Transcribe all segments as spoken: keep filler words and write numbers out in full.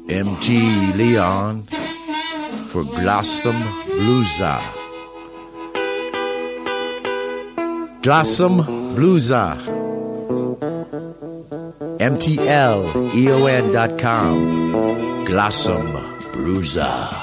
M T Leon for Blossom Bluesa. Blossom Bluesa. M T L E O N dot com. Blossom Bluesa.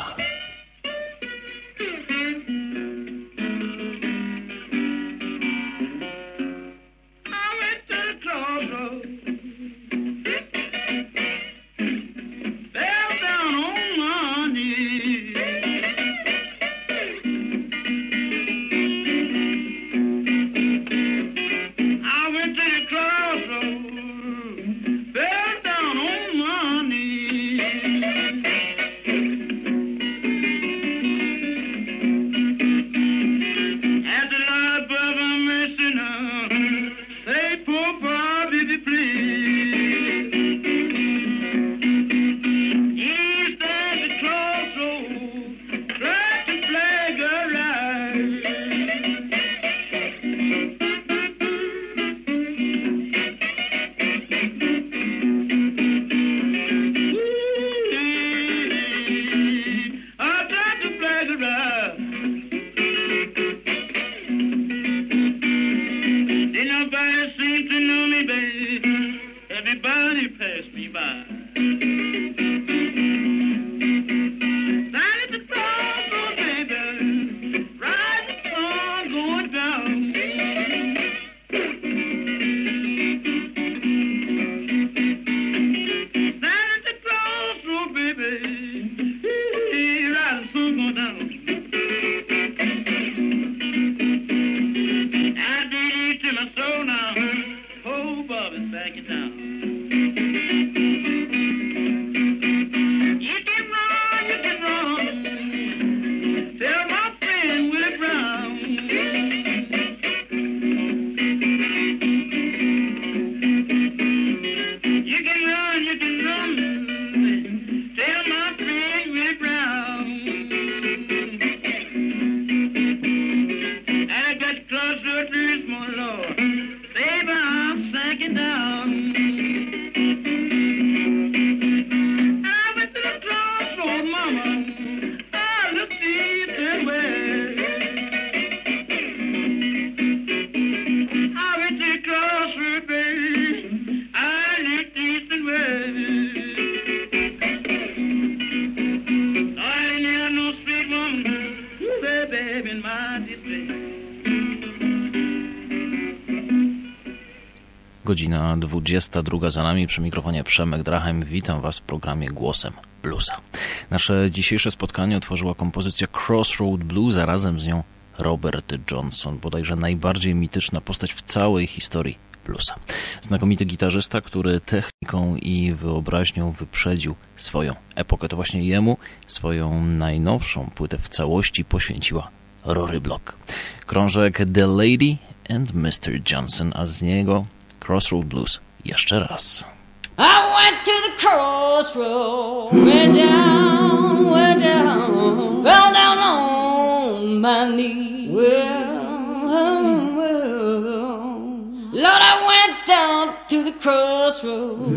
Godzina dwudziesta druga za nami, przy mikrofonie Przemek Drachem. Witam Was w programie Głosem Bluesa. Nasze dzisiejsze spotkanie otworzyła kompozycja Crossroad Blues, a razem z nią Robert Johnson, bodajże najbardziej mityczna postać w całej historii bluesa. Znakomity gitarzysta, który techniką i wyobraźnią wyprzedził swoją epokę. To właśnie jemu swoją najnowszą płytę w całości poświęciła Rory Block. Krążek The Lady and mister Johnson, a z niego Crossroad Blues jeszcze raz. I went to the crossroad, way down, way down, fell down on my knee. Well, well, Lord, I went down to the crossroad,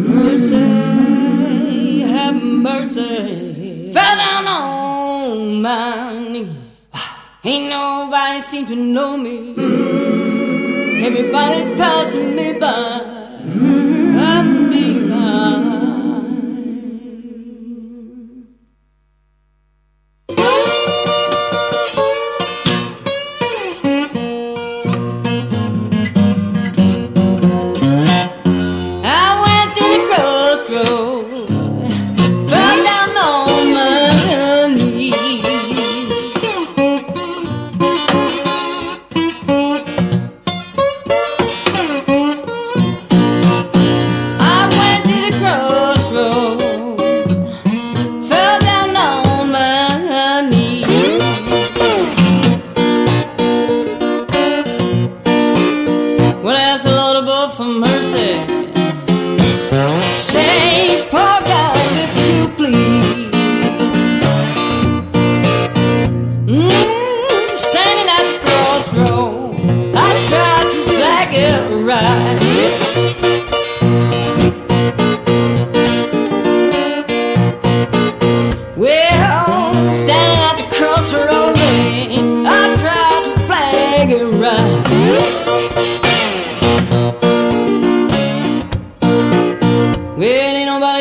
mercy, have mercy, fell down on my knee. Ain't nobody seem to know me. Everybody passing me by, passing me by. I went to the crossroad, fell down on my knees.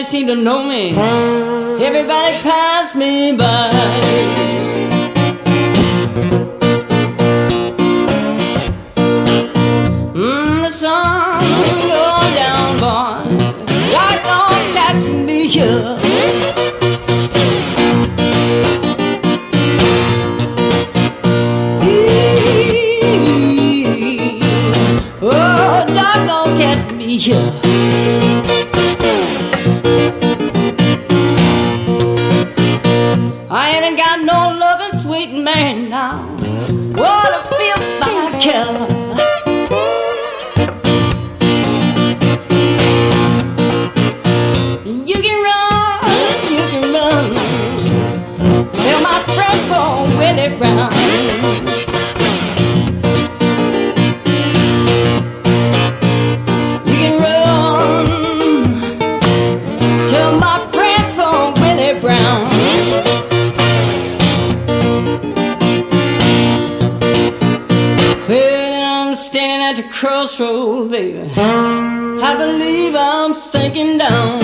seem to know me. Everybody passed me by. Mm, the sun goes down, boy. Light don't catch me here. Oh, dark don't catch me here. I ain't got no loving sweet man now. What a feel like hell. You can run, you can run. Tell my friend for Willie Brown. You can run. Tell my friend for Willie Brown. Standing at the crossroad, baby, I believe I'm sinking down.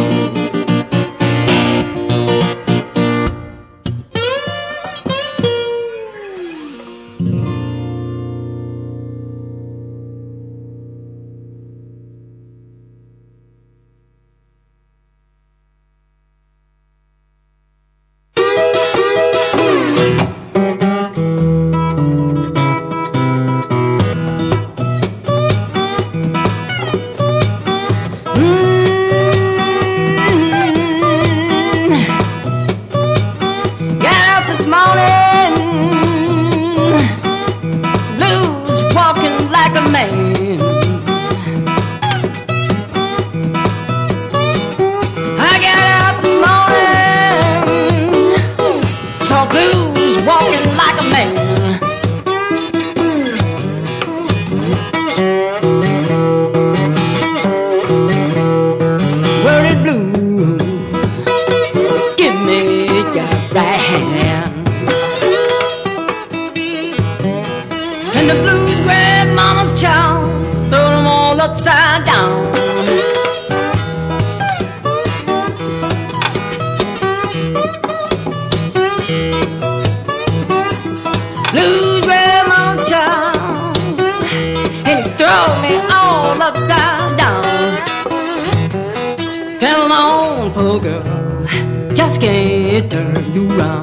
Upside down. Blues grandma's child, and he throw me all upside down. Come on, poor girl, just can't turn you round.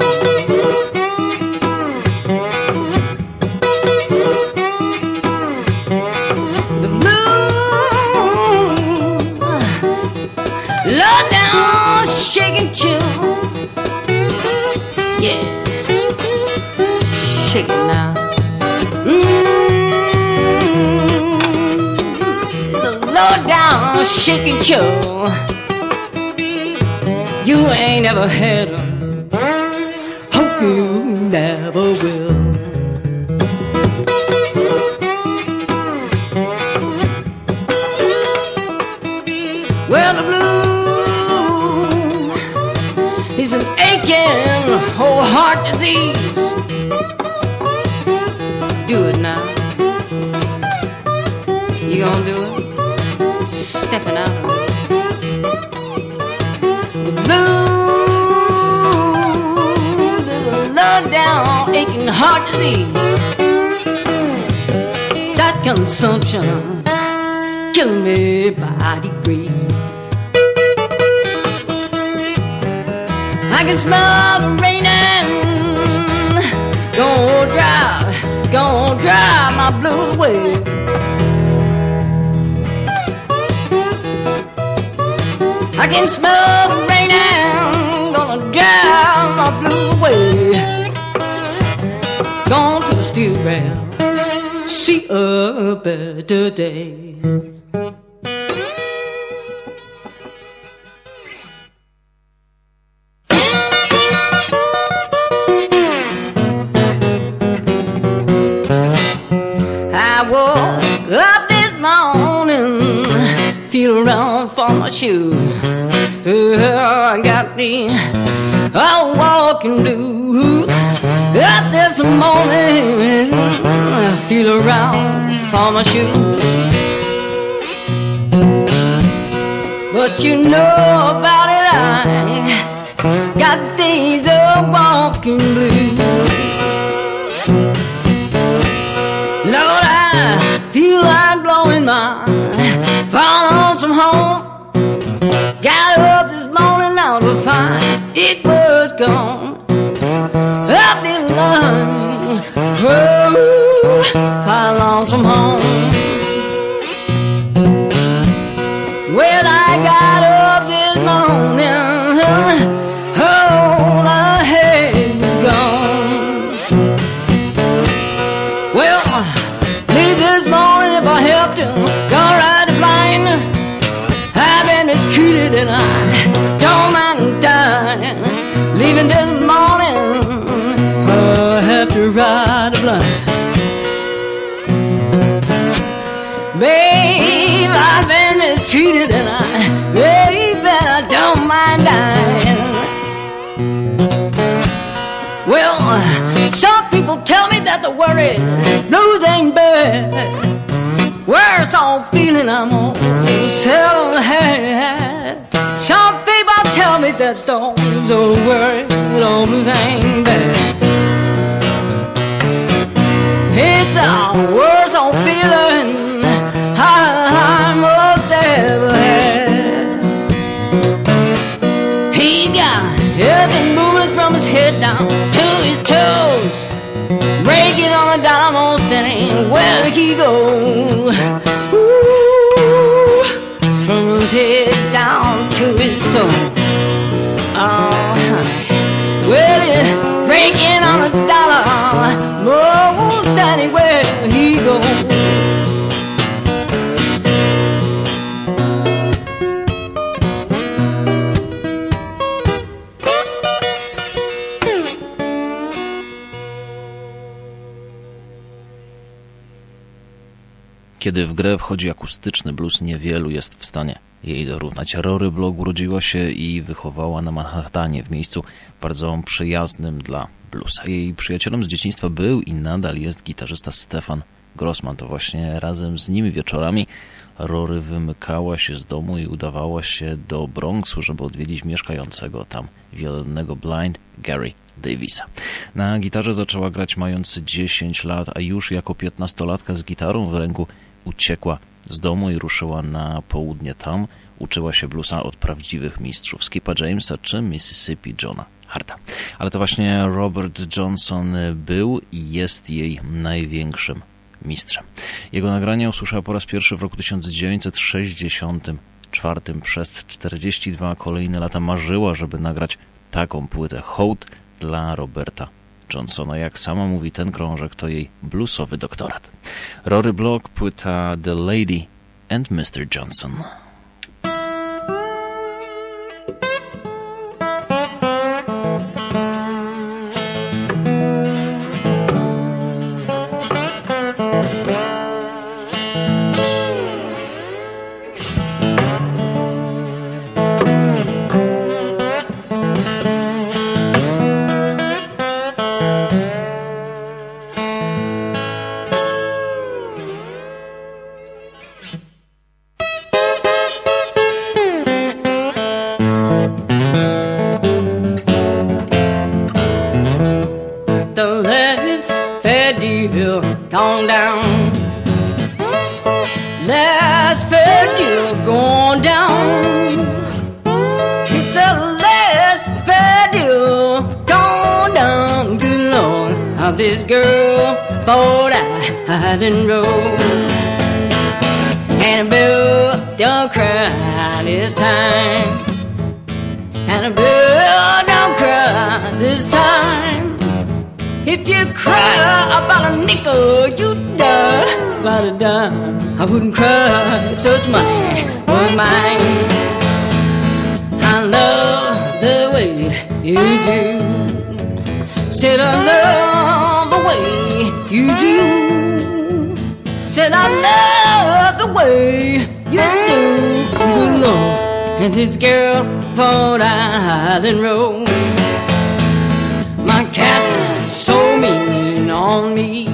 Low down, shaking chill. Yeah, shake it now. Mm-hmm. The low down, shaking chill. You ain't never had 'em. Hope you never will. Well, the blues is an aching whole heart disease. Do it now. You gonna do it? Stepping out of it. The blues is a low down aching heart disease. That consumption killing me by degrees. I can smell the raining. Gonna drive, gonna drive my blues away. I can smell the raining. Gonna drive my blues away. Gone to the steel rail, see a better day. I woke up this morning, feel around for my shoes. I got the oh, walking blues. Up this morning, feel around for my shoes. But what you know about it. I got days of walking blues. Lord, I feel like blowing my fall from home. Got up this morning out to find it was gone. I've been lying oh, far long from home. Well, I got up this morning, all I had was gone. Well, leave this morning if I have to go ride the blind. I've been mistreated and I don't mind dying. Leaving this morning, I have to ride the blind. Babe, I've been mistreated and I, baby, I don't mind dying. Well, some people tell me that the worry blues ain't bad. Worse off feeling I'm all seldom had. Some people tell me that those old worry blues ain't bad. It's a worse off feeling I most ever had. He got everything moving from his head down to his toes, breaking on the dollar most anywhere he goes. Ooh, from his head down to his toes. Oh, honey. Well, he's breaking on the dollar most anywhere he goes. Kiedy w grę wchodzi akustyczny blues, niewielu jest w stanie jej dorównać. Rory Block urodziła się i wychowała na Manhattanie, w miejscu bardzo przyjaznym dla bluesa. Jej przyjacielem z dzieciństwa był i nadal jest gitarzysta Stefan Grossman. To właśnie razem z nim wieczorami Rory wymykała się z domu i udawała się do Bronxu, żeby odwiedzić mieszkającego tam wiolennego blind Gary Davisa. Na gitarze zaczęła grać mając dziesięć lat, a już jako piętnastolatka z gitarą w ręku uciekła z domu i ruszyła na południe. Tam uczyła się bluesa od prawdziwych mistrzów Skippa Jamesa czy Mississippi Johna Harta. Ale to właśnie Robert Johnson był i jest jej największym mistrzem. Jego nagrania usłyszała po raz pierwszy w roku tysiąc dziewięćset sześćdziesiątym czwartym. Przez czterdzieści dwa kolejne lata marzyła, żeby nagrać taką płytę. Hołd dla Roberta Johnsona. Jak sama mówi, ten krążek to jej bluesowy doktorat. Rory Block, płyta The Lady and mister Johnson. Gone down. Last fair deal gone down. It's a last fair deal gone down. Good Lord, how this girl thought I didn't roll. And a bill don't cry this time. And a bill don't cry this time. If you cry about a nickel, you'd die about a dime. I wouldn't cry if such money was mine. I love the way you do. Said I love the way you do. Said I love the way you do. Good Lord, and this girl thought I didn't roll. My captain so mean on me.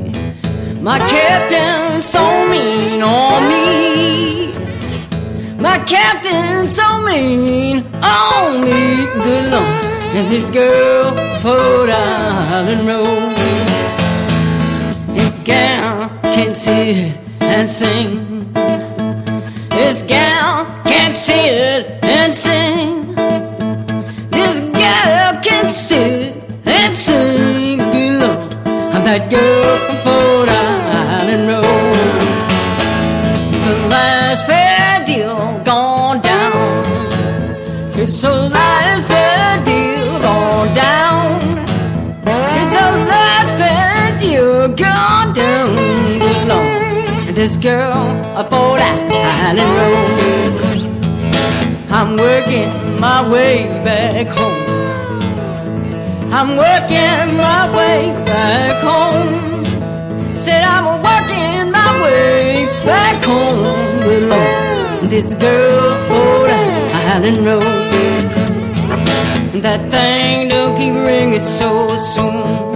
My captain so mean on me. My that captain so mean on me, good Lord. And this girl Ford Island Road. This gal can't sit and sing. This gal can't sit and sing. This gal can't sit and sing, good Lord. I'm that girl from Ford Island Road. It's a last fair deal gone down. It's a last fair deal gone down. It's a last fair deal gone down, good Lord. And this girl a Ford Island Road. I'm working my way back home. I'm working my way back home. Said I'm working my way back home, good Lord. This girl Ford Island Road. And that thing don't keep ringing so soon.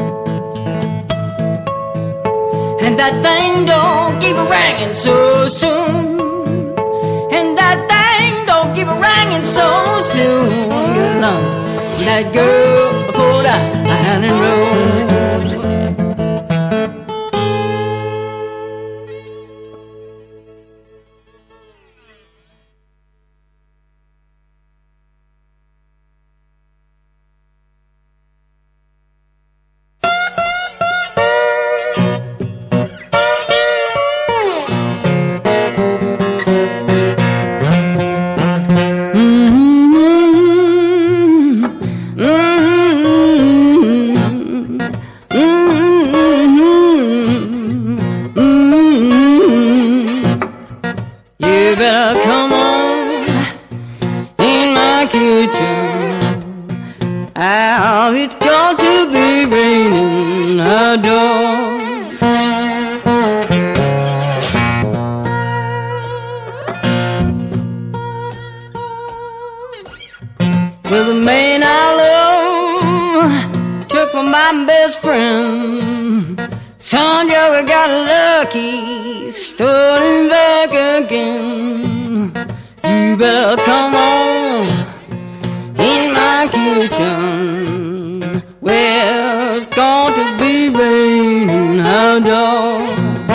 And that thing don't keep ringing so soon. And that thing don't keep ringing so soon, good Lord. That girl Ford Island Road. Starting back again. You better come on in my kitchen. Well, it's going to be raining outdoors.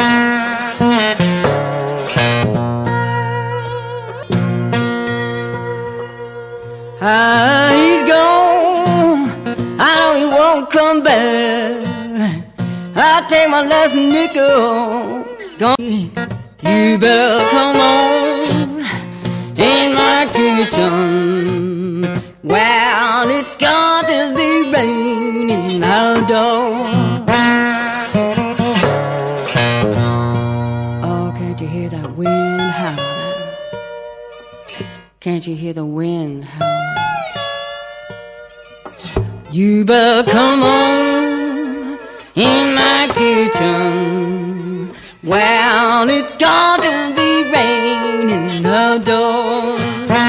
Ah, he's gone. I know he won't come back. I'll take my last nickel. You better come on in my kitchen. Well, it's got to be raining outdoors. Oh, can't you hear that wind howling? Can't you hear the wind howling? You better come on in my kitchen. Well, it's got to be raining outdoors.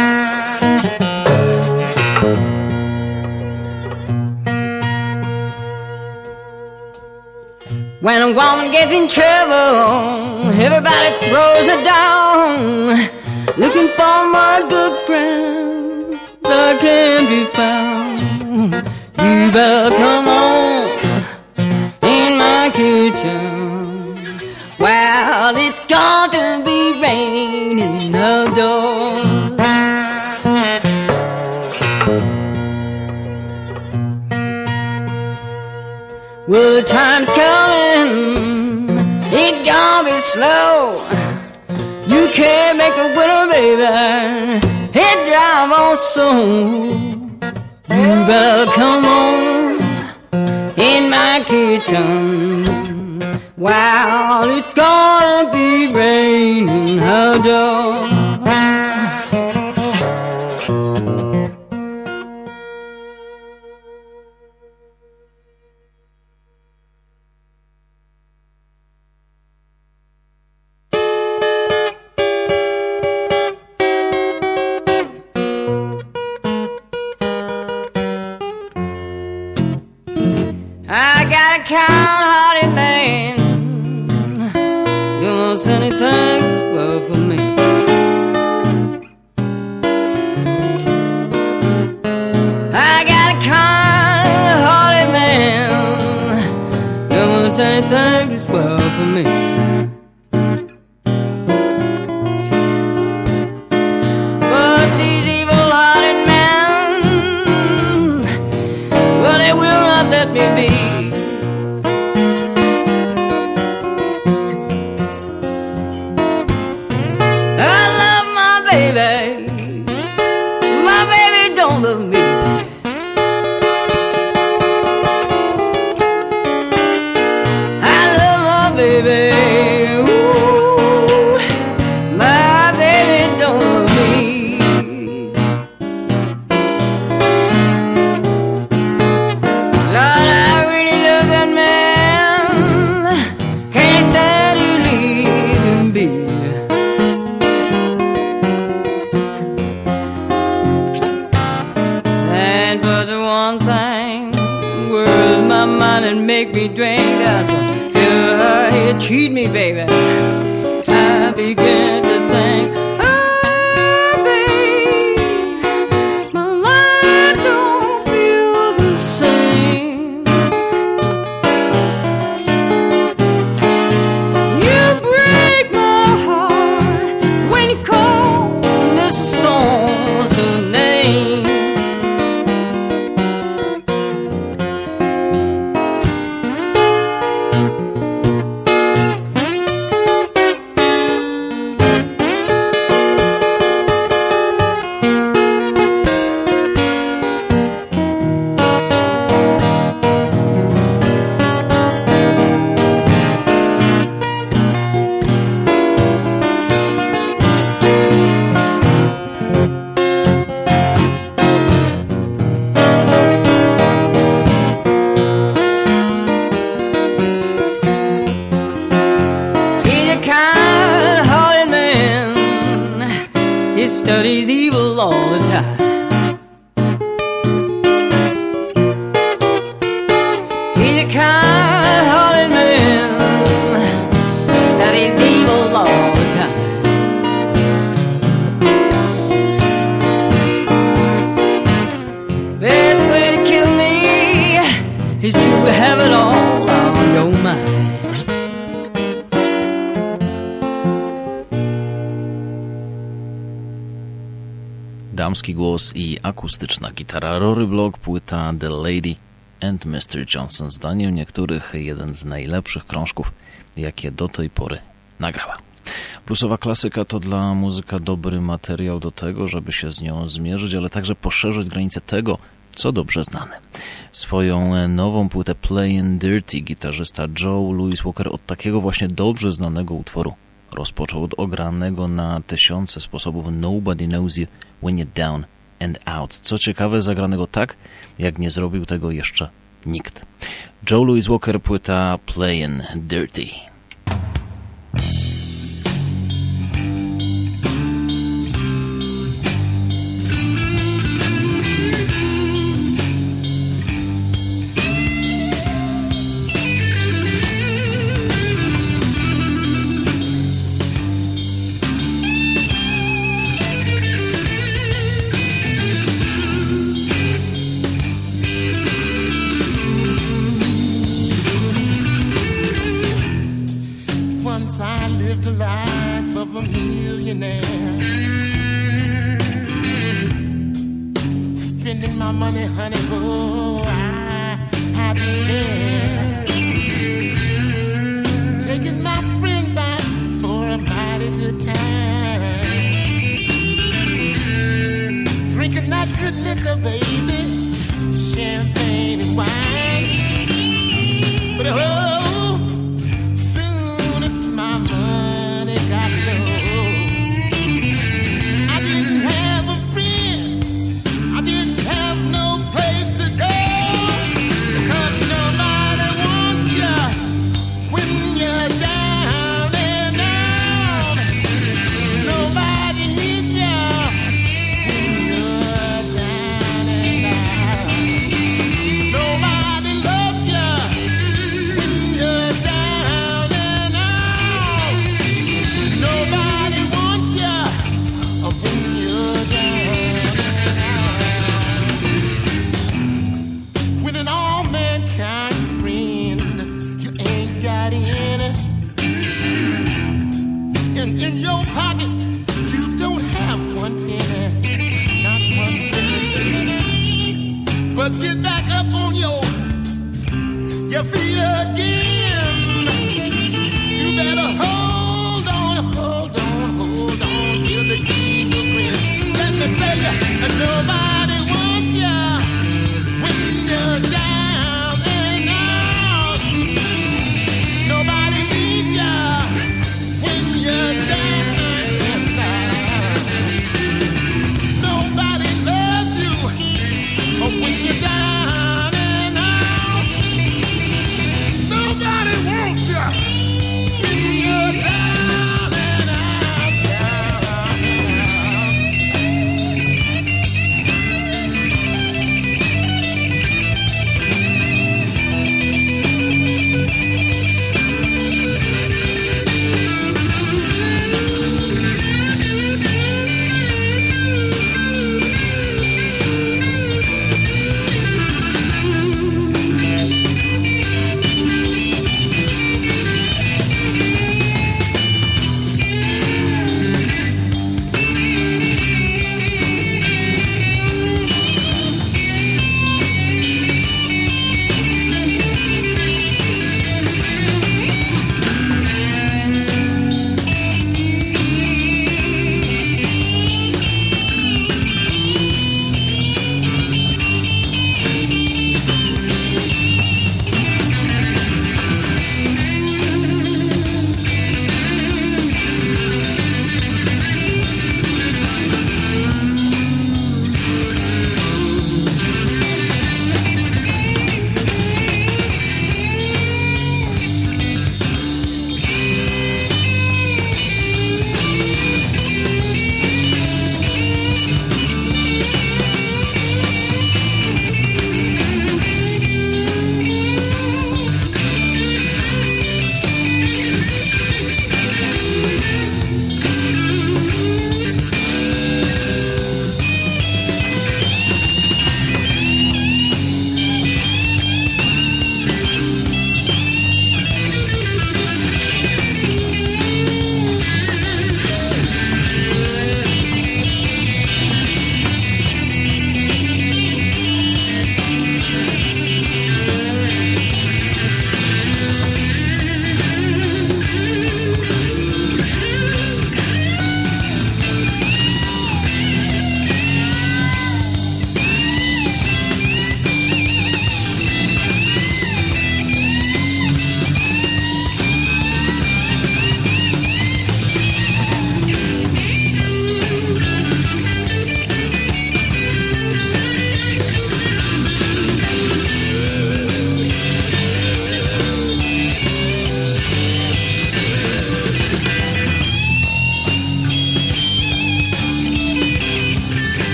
When a woman gets in trouble, everybody throws her down, looking for my good friend that can't be found. You better come on in my kitchen. Well, it's got to be raining outdoors. Well, the time's coming, it's gonna be slow. You can't make a winner, baby, it drive on slow. You better come on in my kitchen. Wow, it's gonna be raining outdoors. I got a kind-hearted man, do most anything well for me. baby. My baby don't love me. I love my baby. Ooh, my baby don't love me. Lord, I really love that man. Can't stand you leaving me. And but the one thing worries my mind and make me drink, that's a you cheat me, baby. I begin to think, oh, babe, my life don't feel the same. You break my heart when you call this song's name. Studies evil all the time. He's a kind-hearted man, studies evil all the time. Best way to kill me is to have it all on your mind. Damski głos i akustyczna gitara. Rory Block, płyta The Lady and mister Johnson. Zdaniem niektórych jeden z najlepszych krążków, jakie do tej pory nagrała. Bluesowa klasyka to dla muzyka dobry materiał do tego, żeby się z nią zmierzyć, ale także poszerzyć granice tego, co dobrze znane. Swoją nową płytę Playin' Dirty gitarzysta Joe Louis Walker od takiego właśnie dobrze znanego utworu rozpoczął, od ogranego na tysiące sposobów Nobody Knows You When You're Down and Out. Co ciekawe, zagranego tak, jak nie zrobił tego jeszcze nikt. Joe Louis Walker, płyta Playin' Dirty. I didn't have no place to go.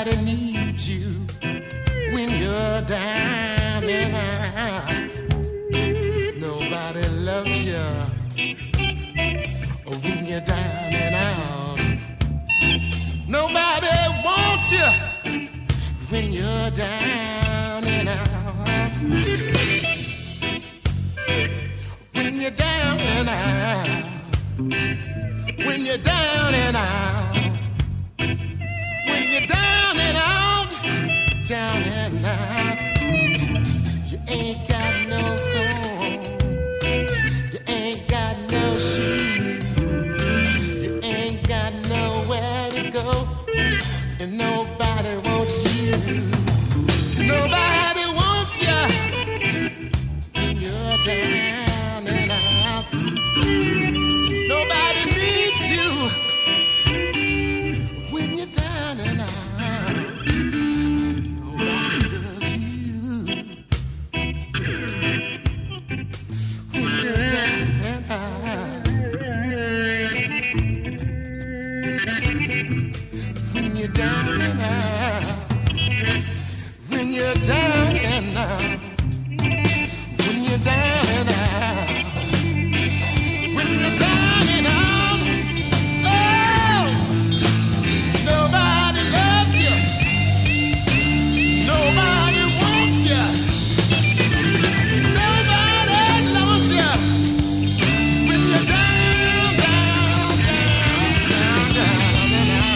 Nobody needs you when you're down and out. Nobody loves you when you're down and out. Nobody wants you when you're down and out. When you're down and out. When you're down and out. When you're down and out. Down and out. You ain't got no home. You ain't got no shoes. You ain't got nowhere to go. And nobody wants you. Nobody wants you. When you're down and out. Nobody needs you. When you're down and out. Down and out. When you're down and out. When you're down and out. When you're down and out. Oh, nobody loves you. Nobody wants you. Nobody loves you. When you're down, down, down, down, down and out.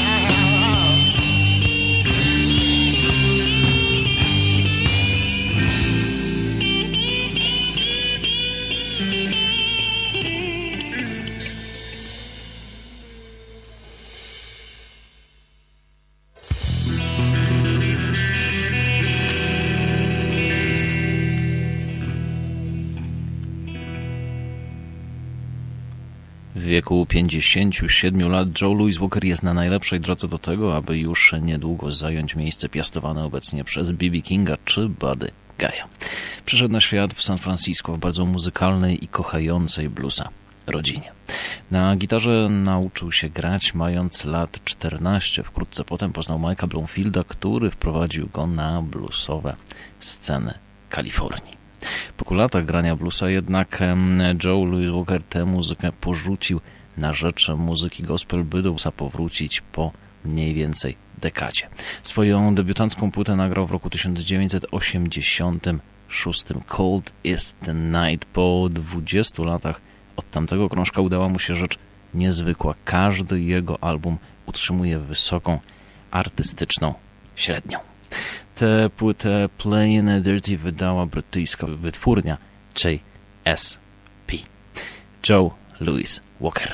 W wieku pięćdziesięciu siedmiu lat Joe Louis Walker jest na najlepszej drodze do tego, aby już niedługo zająć miejsce piastowane obecnie przez B B Kinga czy Buddy Guy'a. Przyszedł na świat w San Francisco w bardzo muzykalnej i kochającej bluesa rodzinie. Na gitarze nauczył się grać mając lat czternaście. Wkrótce potem poznał Mike'a Bloomfielda, który wprowadził go na bluesowe sceny Kalifornii. Po kilku latach grania bluesa jednak Joe Louis Walker tę muzykę porzucił na rzecz muzyki gospel, by do bluesa powrócić po mniej więcej dekadzie. Swoją debiutancką płytę nagrał w roku tysiąc dziewięćset osiemdziesiątym szóstym. Cold is the Night. Po dwudziestu latach od tamtego krążka udała mu się rzecz niezwykła. Każdy jego album utrzymuje wysoką artystyczną średnią. Tę płytę Plain and Dirty wydała brytyjska wytwórnia J S P. Joe Louis Walker.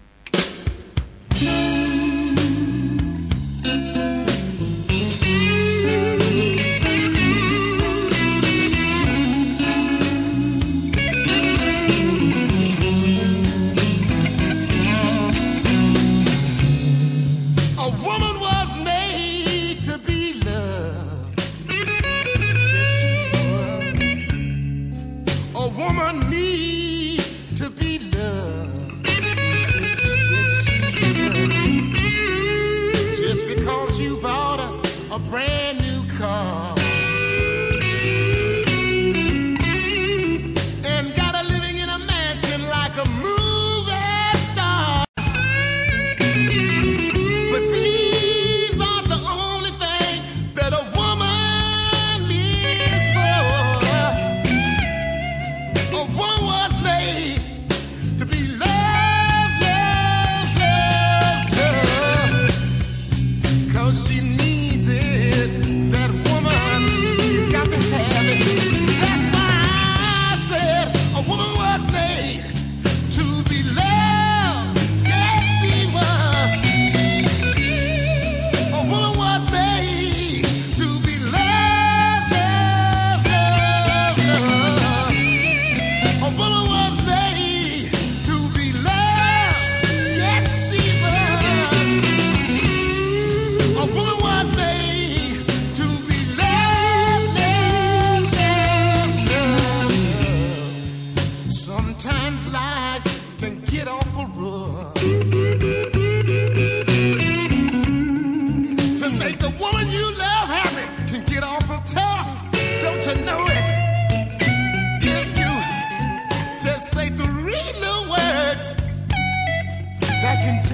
Brand new car and got her living in a mansion like a movie star. But these aren't the only thing that a woman lives for. A woman was made to be loved, loved, loved, loved, 'cause she needs it. That woman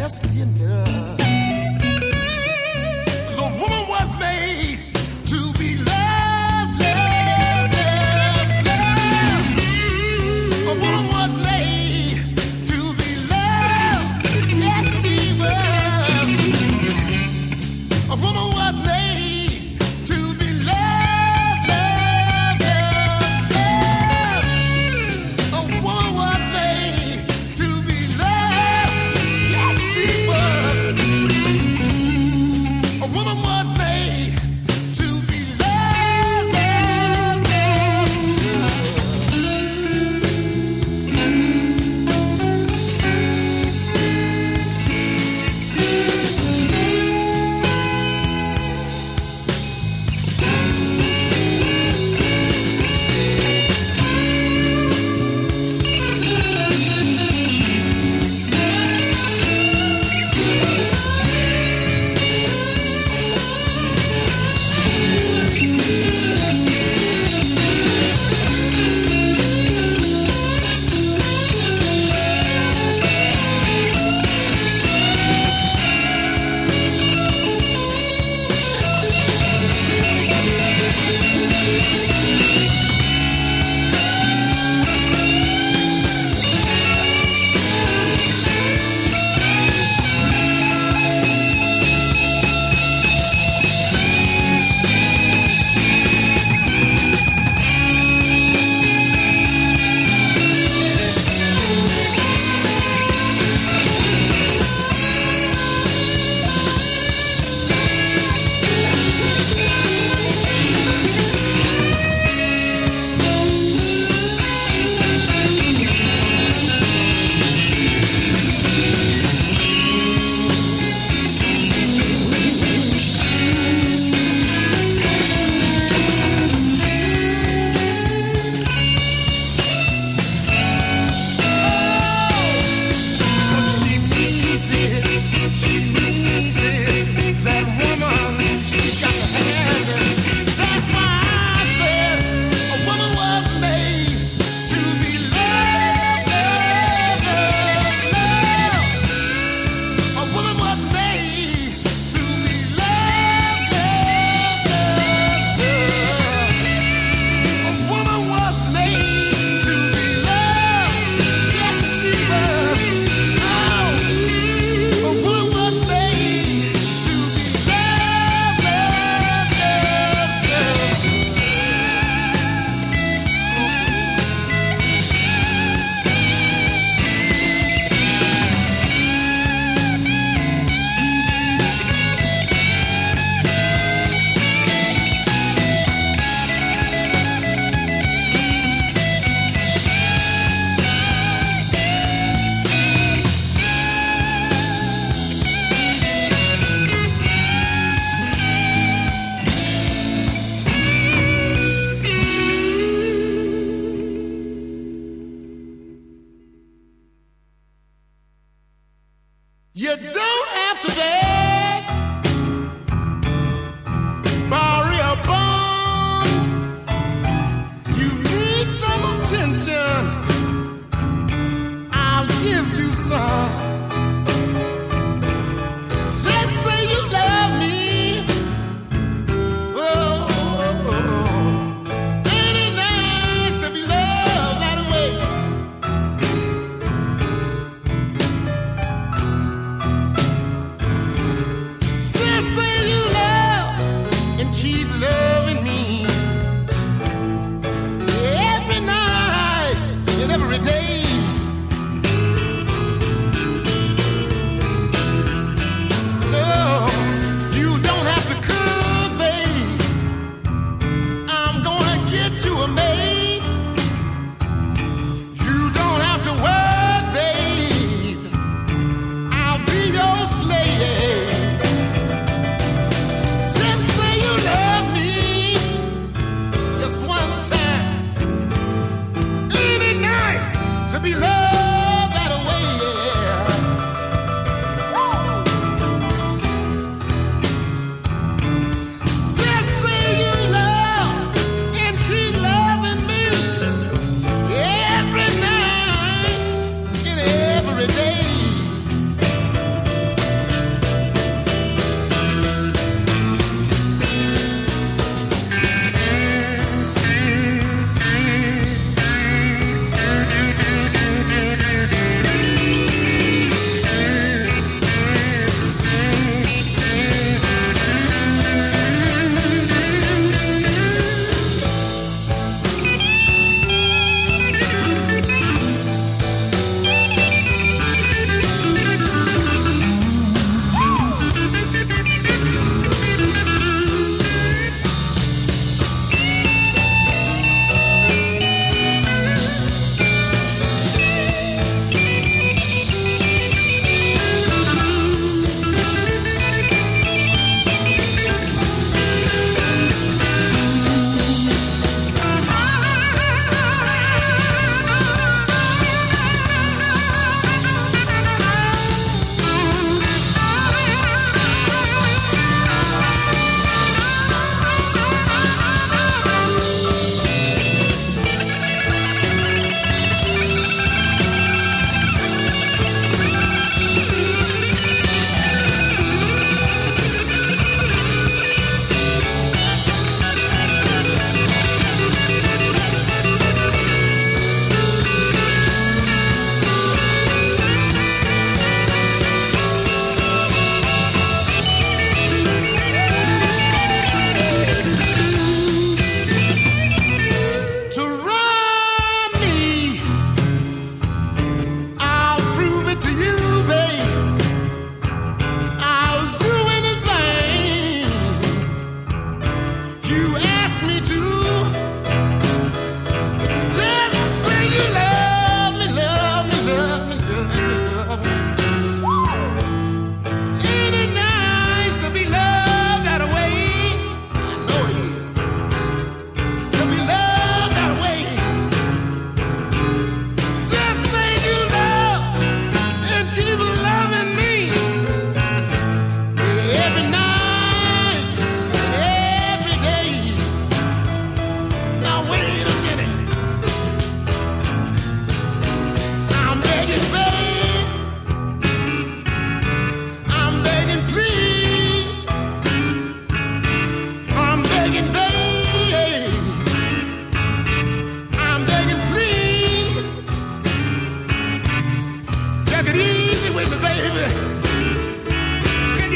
Palestinian girl. The woman was made to be loved, loved, loved, loved. The woman was made to be loved. Yes, she was. A woman was made to be loved, loved, loved, loved. A woman was made to be loved. Yes, she was.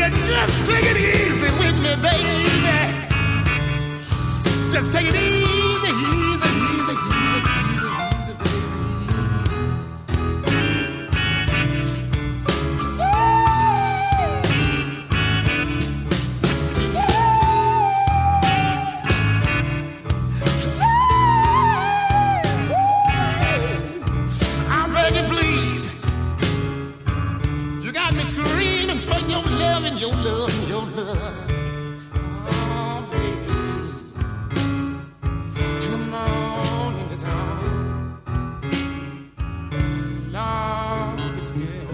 you just take it easy with me, baby. Just take it easy, easy, easy, easy, easy, easy, baby. I'm begging, please. You got me screaming for your love and your love and your love. Oh, baby. Come on in this house. Lord, this is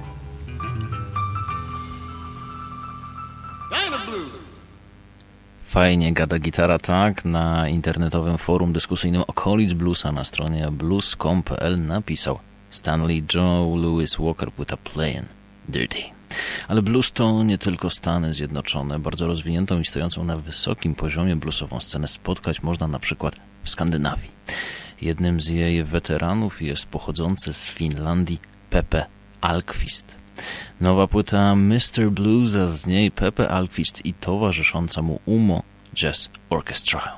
Santa Blues. Fajnie gada gitara, tak? Na internetowym forum dyskusyjnym okolic bluesa na stronie blues kropka com kropka p l napisał Stanley Joe Louis Walker płyta Playin' Dirty. Ale blues to nie tylko Stany Zjednoczone. Bardzo rozwiniętą i stojącą na wysokim poziomie bluesową scenę spotkać można na przykład w Skandynawii. Jednym z jej weteranów jest pochodzący z Finlandii Pepe Alkvist. Nowa płyta mister Blues, a z niej Pepe Alkvist i towarzysząca mu Umo Jazz Orchestra.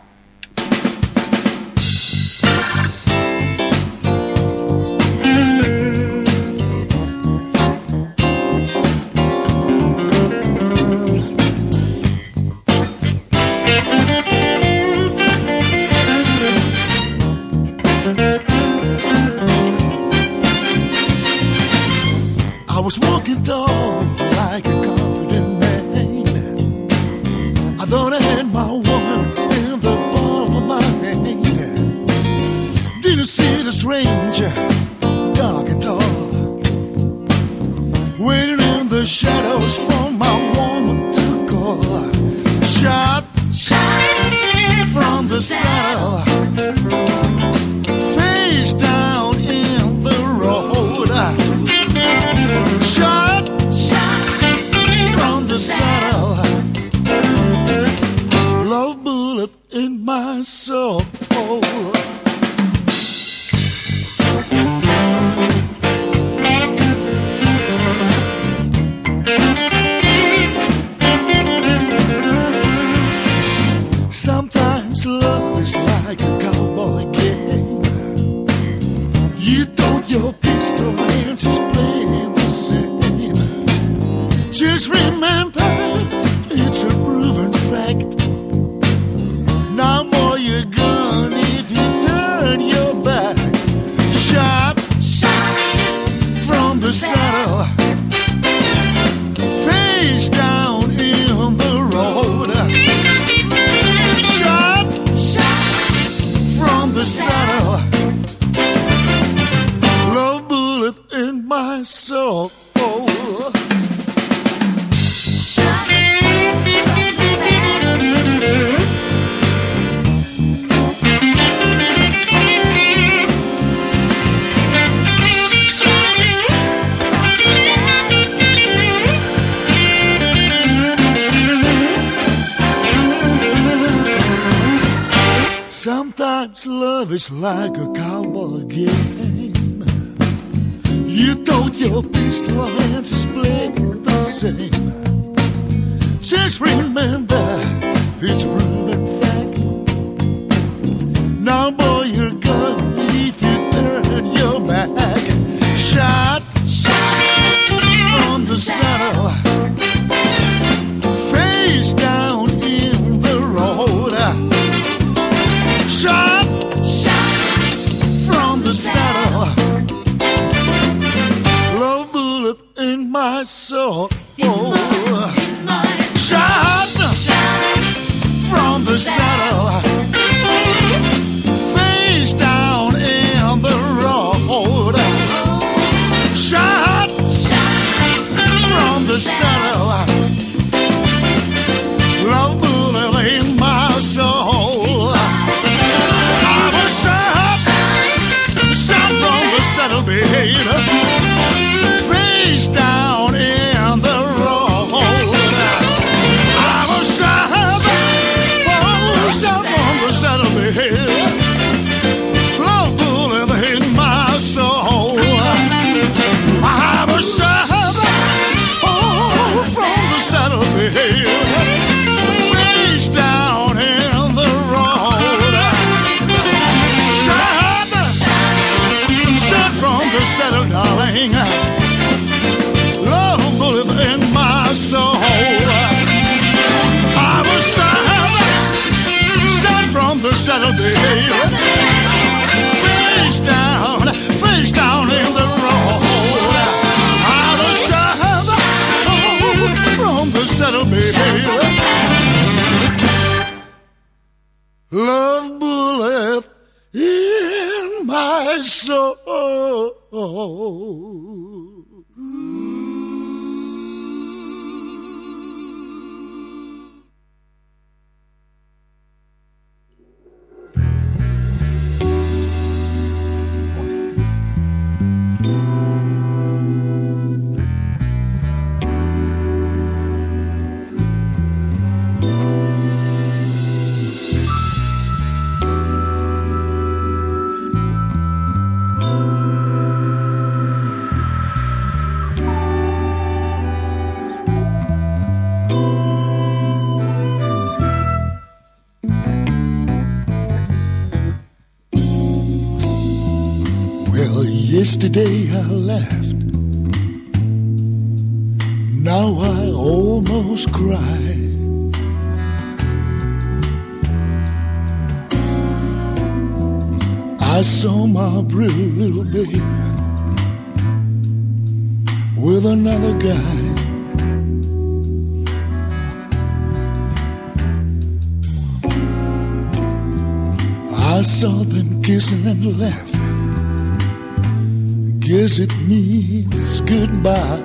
I was walking tall like a confident man. I thought I had my woman in the palm of my hand. Didn't see the stranger, dark and tall, waiting in the shadows for my woman to call. Shot, shot from the saddle, face down in the road. Shot, shot from the saddle, love bullet in my soul. Sometimes love is like a cowboy game. You throw your pistol and just play the same. Just remember, it's a proven fact. Now, boy, you're gone if you turn your back. Shot, shot from the saddle, face down in the road. Shot, shot from the saddle, love bullet in my soul. Shot from the saddle, shot from the saddle. Sometimes love is like a cowboy game. You throw your pistol and just play the same. Just remember, it's a proven fact. Now, boy, you're gone if you turn your back. Shot, shot from the saddle, face down in the road. Shot, shot from the saddle, love bullet in my soul. Shot, shot from the babe, face down in the road. Shut, shut from the saddle, darling. Love bullet in my soul. I was shot, shot from the saddle, babe. Face down, face down in the road. I was shot from the saddle, baby. Love bullet in my soul. Yesterday I laughed, now I almost cry. I saw my pretty little baby with another guy. I saw them kissing and laughing. Guess it means goodbye.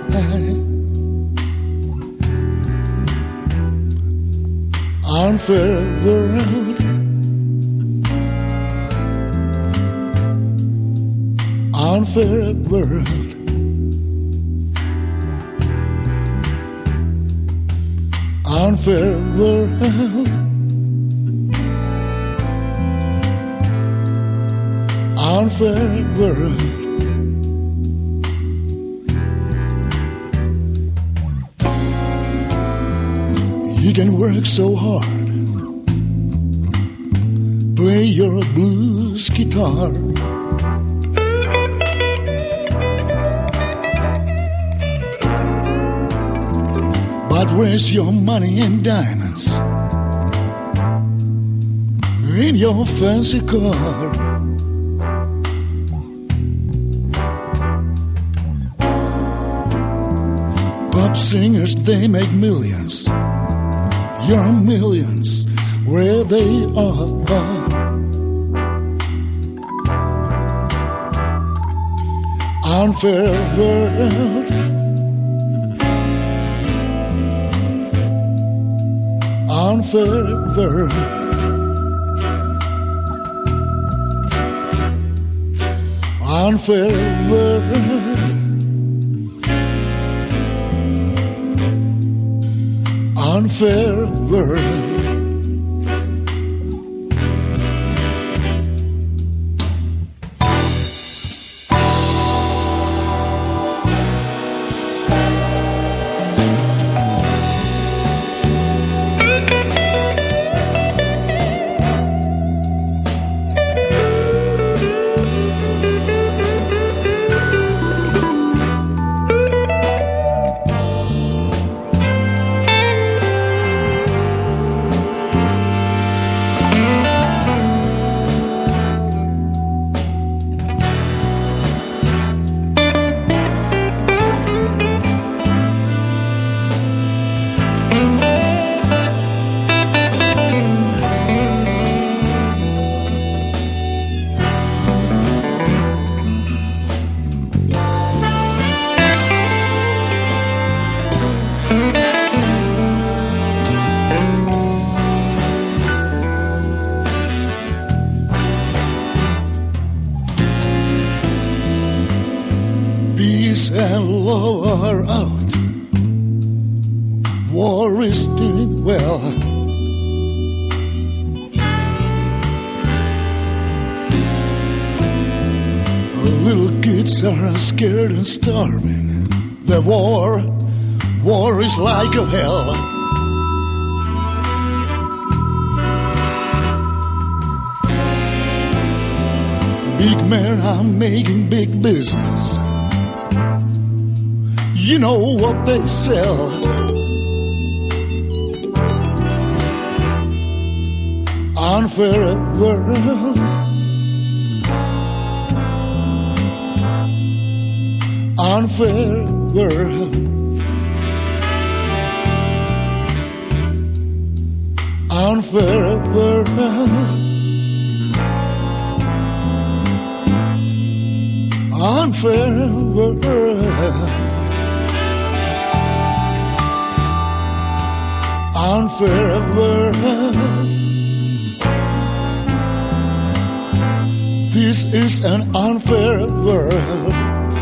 Unfair world, unfair world, unfair world, unfair world. You can work so hard, play your blues guitar, but where's your money and diamonds in your fancy car? Pop singers, they make millions. Your millions, where they are. Unfair world, unfair world, unfair world, unfair world. And love are out. War is doing well. Little kids are scared and starving. The war, war is like a hell. big man, I'm making big business. You know what they sell. Unfair world. Unfair world. Unfair world. Unfair world. Unfair world. This is an unfair world.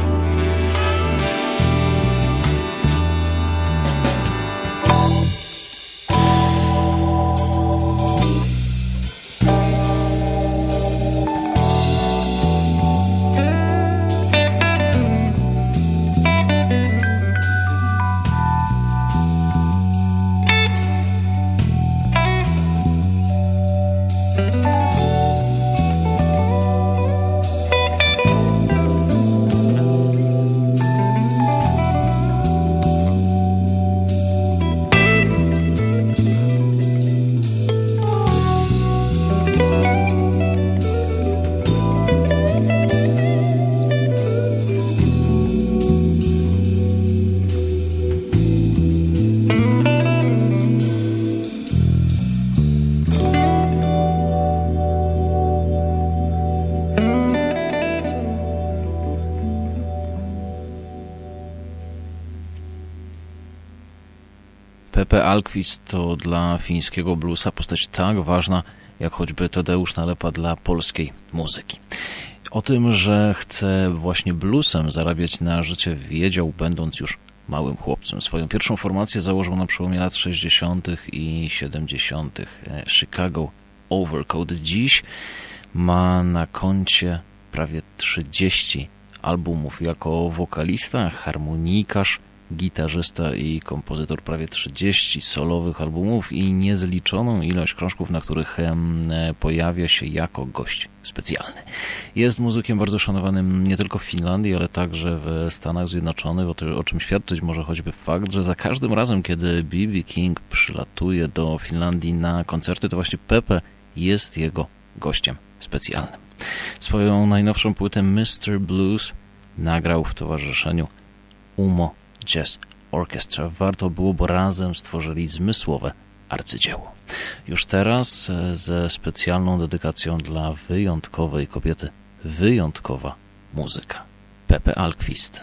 Pepe Alquist to dla fińskiego bluesa postać tak ważna, jak choćby Tadeusz Nalepa dla polskiej muzyki. O tym, że chce właśnie bluesem zarabiać na życie, wiedział, będąc już małym chłopcem. Swoją pierwszą formację założył na przełomie lat sześćdziesiątych i siedemdziesiątych. Chicago Overcoat. Dziś ma na koncie prawie trzydzieści albumów jako wokalista, harmonikarz, gitarzysta i kompozytor, prawie trzydzieści solowych albumów i niezliczoną ilość krążków, na których pojawia się jako gość specjalny. Jest muzykiem bardzo szanowanym nie tylko w Finlandii, ale także w Stanach Zjednoczonych, o czym świadczyć może choćby fakt, że za każdym razem, kiedy B B King przylatuje do Finlandii na koncerty, to właśnie Pepe jest jego gościem specjalnym. Swoją najnowszą płytę mister Blues nagrał w towarzyszeniu Umo Jazz Orchestra. Warto było, bo razem stworzyli zmysłowe arcydzieło. Już teraz ze specjalną dedykacją dla wyjątkowej kobiety, wyjątkowa muzyka. Pepe Alquist.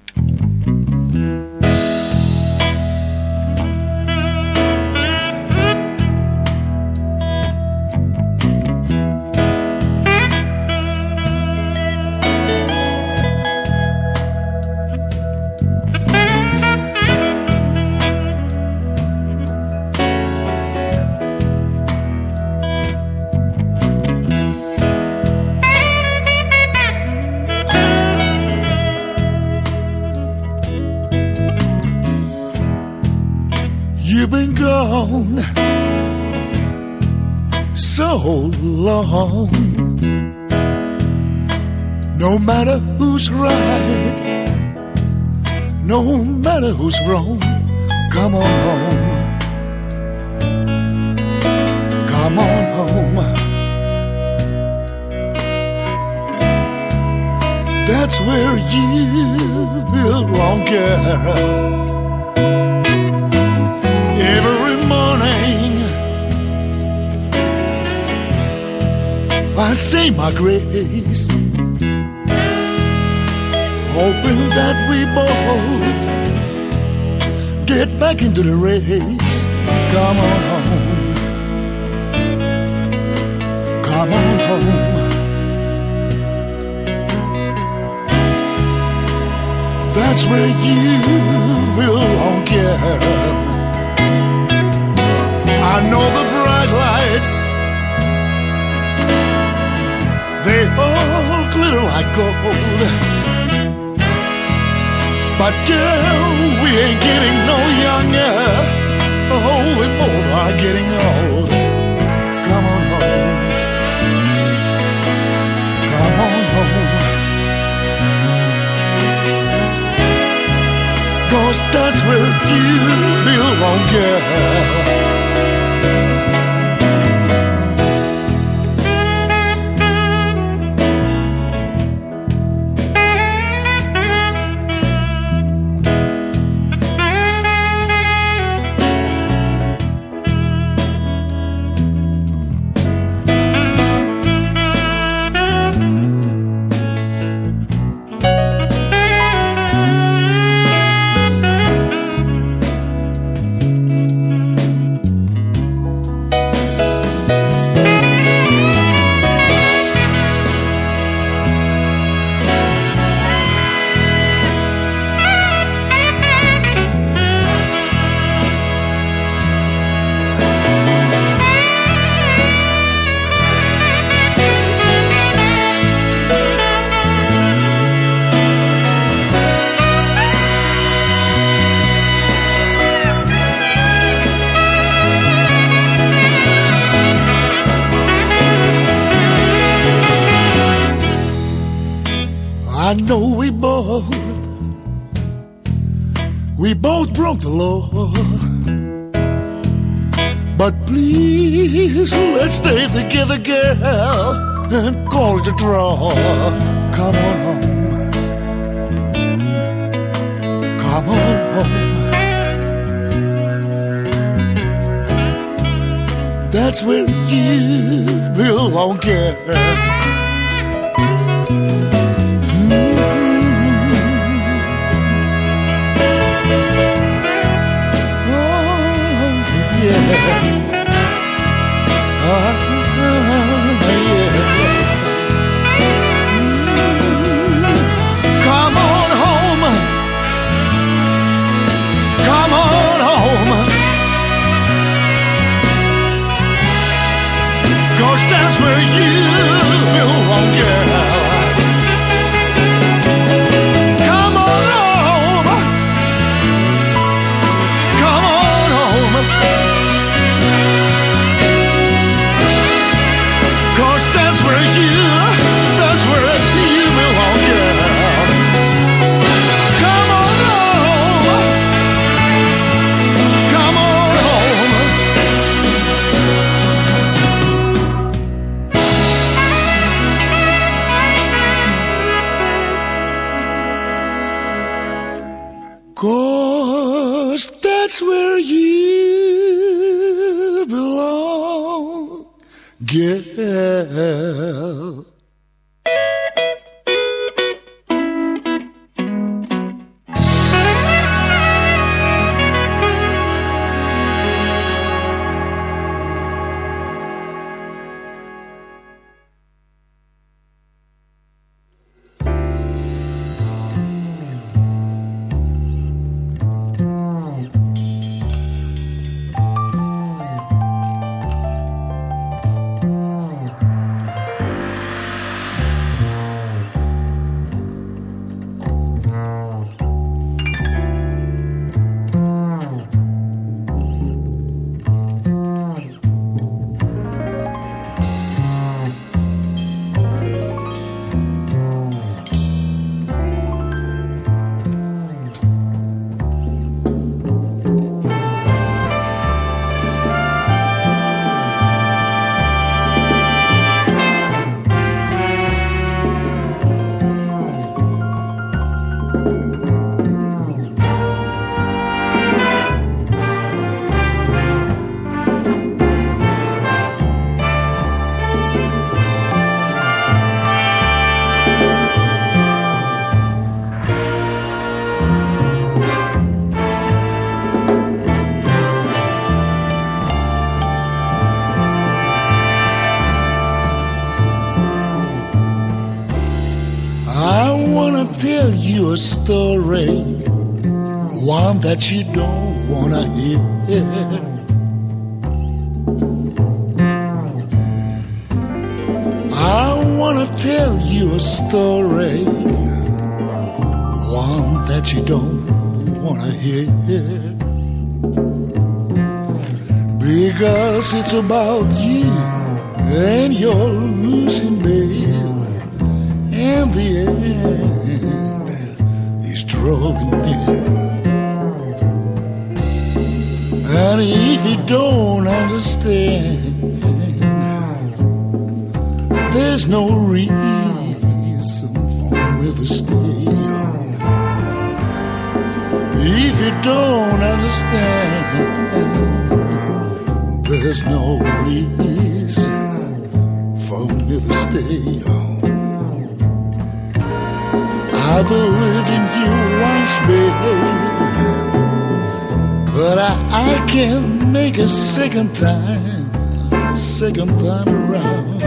You've been gone so long. No matter who's right, no matter who's wrong, come on home. Come on home. That's where you belong, girl. Every morning I say my grace, hoping that we both get back into the race. Come on home. Come on home. That's where you belong, girl. I know the bright lights, they all glitter like gold. But girl, we ain't getting no younger. Oh, we both are getting old. Come on home. Come on 'cause that's where you belong, girl. I know we both, we both broke the law. But please, let's stay together, girl, and call it a draw. Come on home, come on home. That's where you belong, girl. Come on home, come on home, 'cause that's where you belong, girl. Come on home, come on home, 'cause that's where you, that's where you belong, girl. Come on home, come on home. Cause that's where you belong, girl. Tell you a story, one that you don't wanna hear. I wanna tell you a story, one that you don't wanna hear. Because it's about you and your losing, babe, and the end is drawing near. And if you don't understand, there's no reason for me to stay on. If you don't understand, there's no reason for me to stay on. I believed in you once, baby, but I, I can't make a second time, second time around.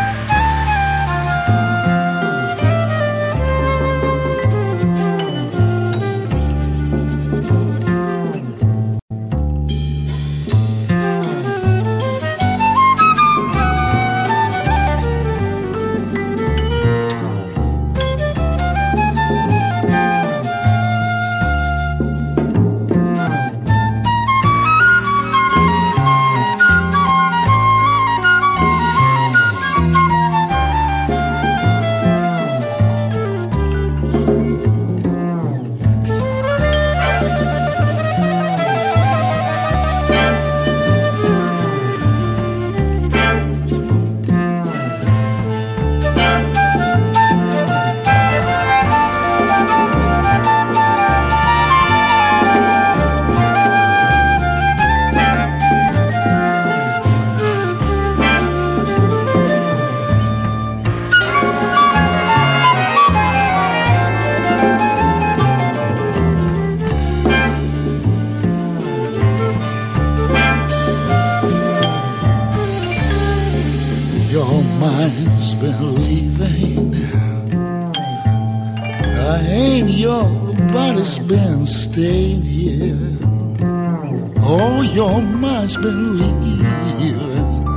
Been staying here. Oh, your mind's been leaving.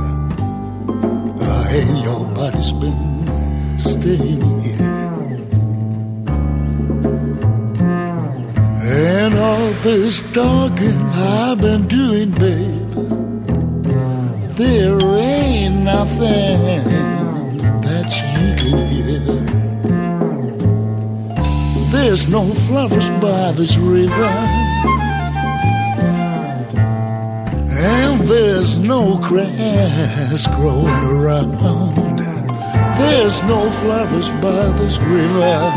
Ah, and your body's been staying here. And all this talking I've been doing, babe, there ain't nothing that you can hear. There's no flowers by this river, and there's no grass growing around. There's no flowers by this river,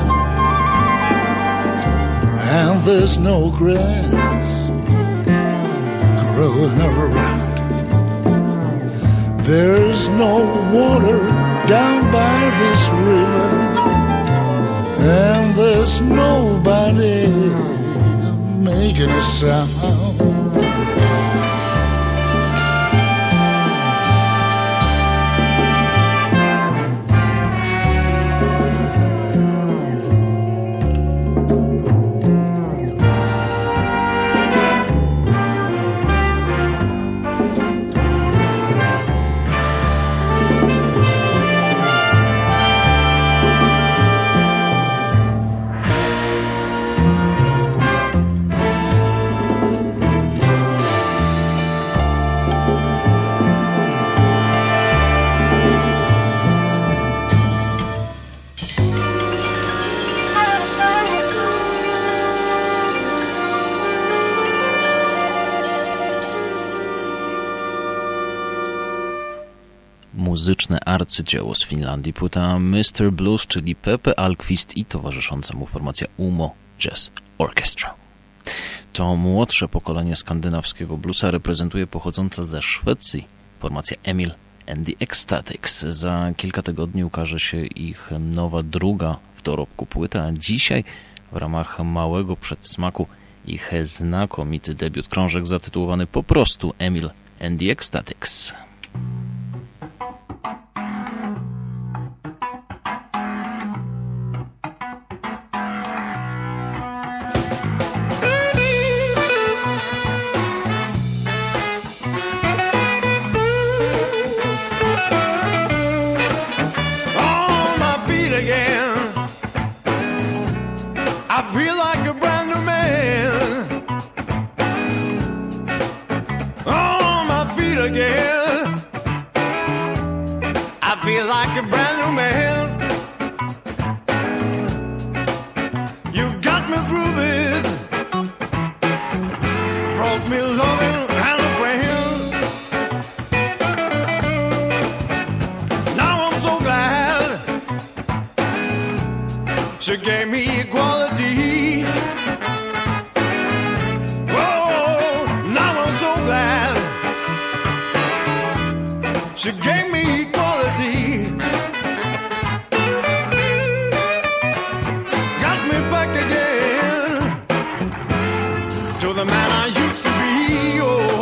and there's no grass growing around. There's no water down by this river, and there's nobody making a sound. Muzyczne arcydzieło z Finlandii, płyta mister Blues, czyli Pepe Alquist i towarzysząca mu formacja Umo Jazz Orchestra. To młodsze pokolenie skandynawskiego bluesa reprezentuje pochodząca ze Szwecji formacja Emil and the Ecstatics. Za kilka tygodni ukaże się ich nowa, druga w dorobku płyta, a dzisiaj w ramach małego przedsmaku ich znakomity debiut, krążek zatytułowany po prostu Emil and the Ecstatics. Me loving She gave me equality. Oh, now I'm so glad. She gave me equality. Got me back again to the man I used to be. Oh.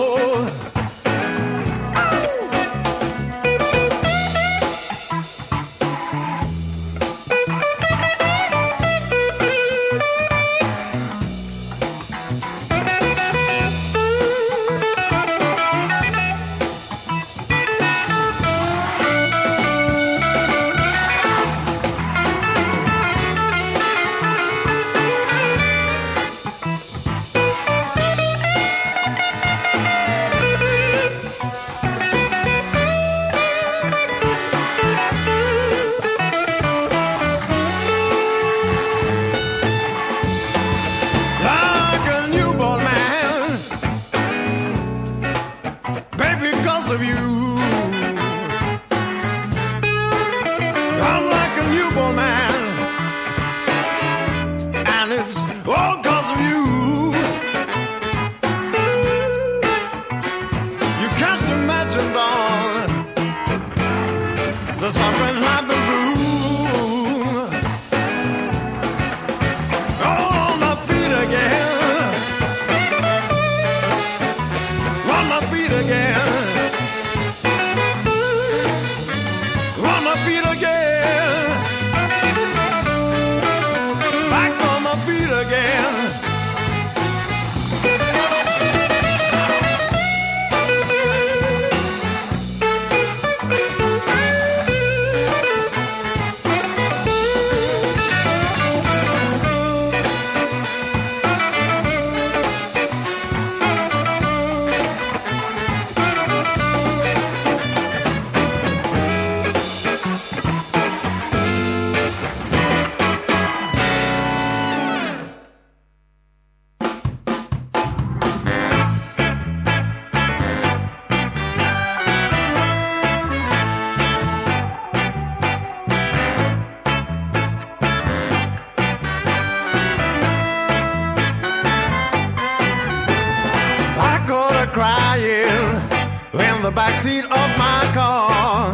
Backseat of my car,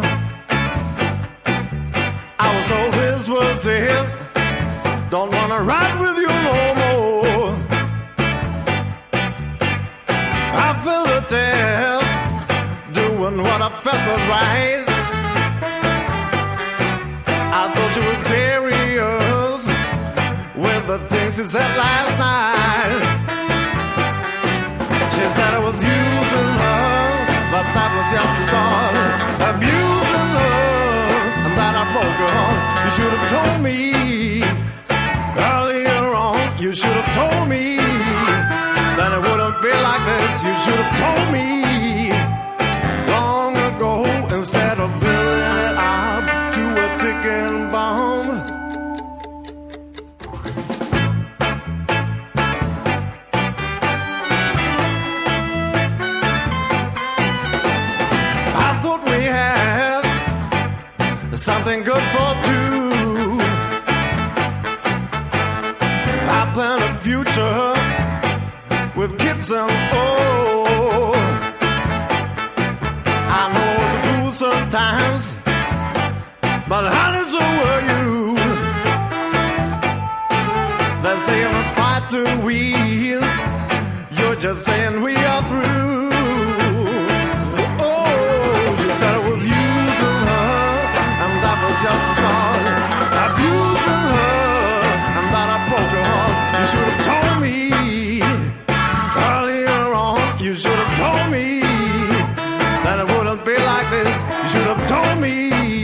I was told this was it. Don't wanna ride with you no more. I felt the test, doing what I felt was right. I thought you were serious with the things you said last night. She said I was using her, but that was just the start. Abusing her, and that I broke her heart. You should have told me earlier on. You should have told me that it wouldn't be like this. You should have told me long ago instead of building it up to a ticking bomb. Something good for two. I plan a future with kids and oh, I know I was a fool sometimes, but honey, so were you. They're saying let's fight to win. You're just saying we are through. Oh, she said it was using her, that was just a start. Abusing her, and that I broke her heart. You should have told me earlier on. You should have told me that it wouldn't be like this. You should have told me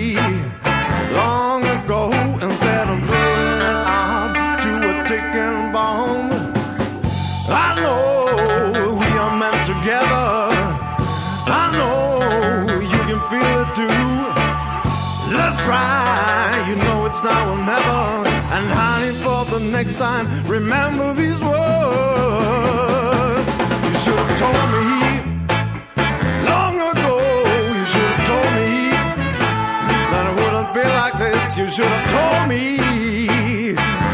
long ago instead of blowing it up to a ticking bomb. I know we are meant together. I know you can feel it too. Let's try, you know it's now or never. And honey, for the next time, remember these words. You should have told me long ago. You should have told me that it wouldn't be like this. You should have told me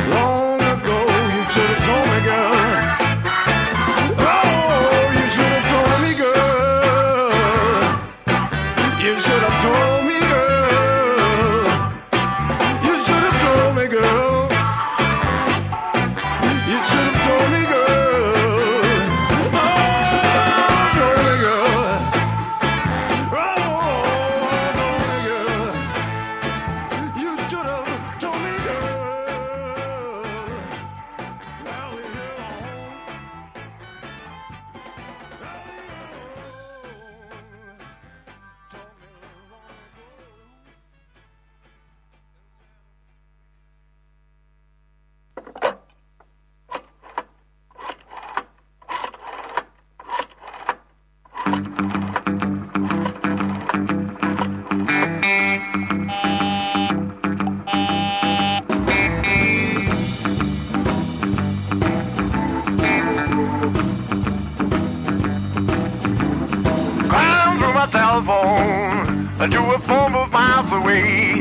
telephone to a phone booth miles away.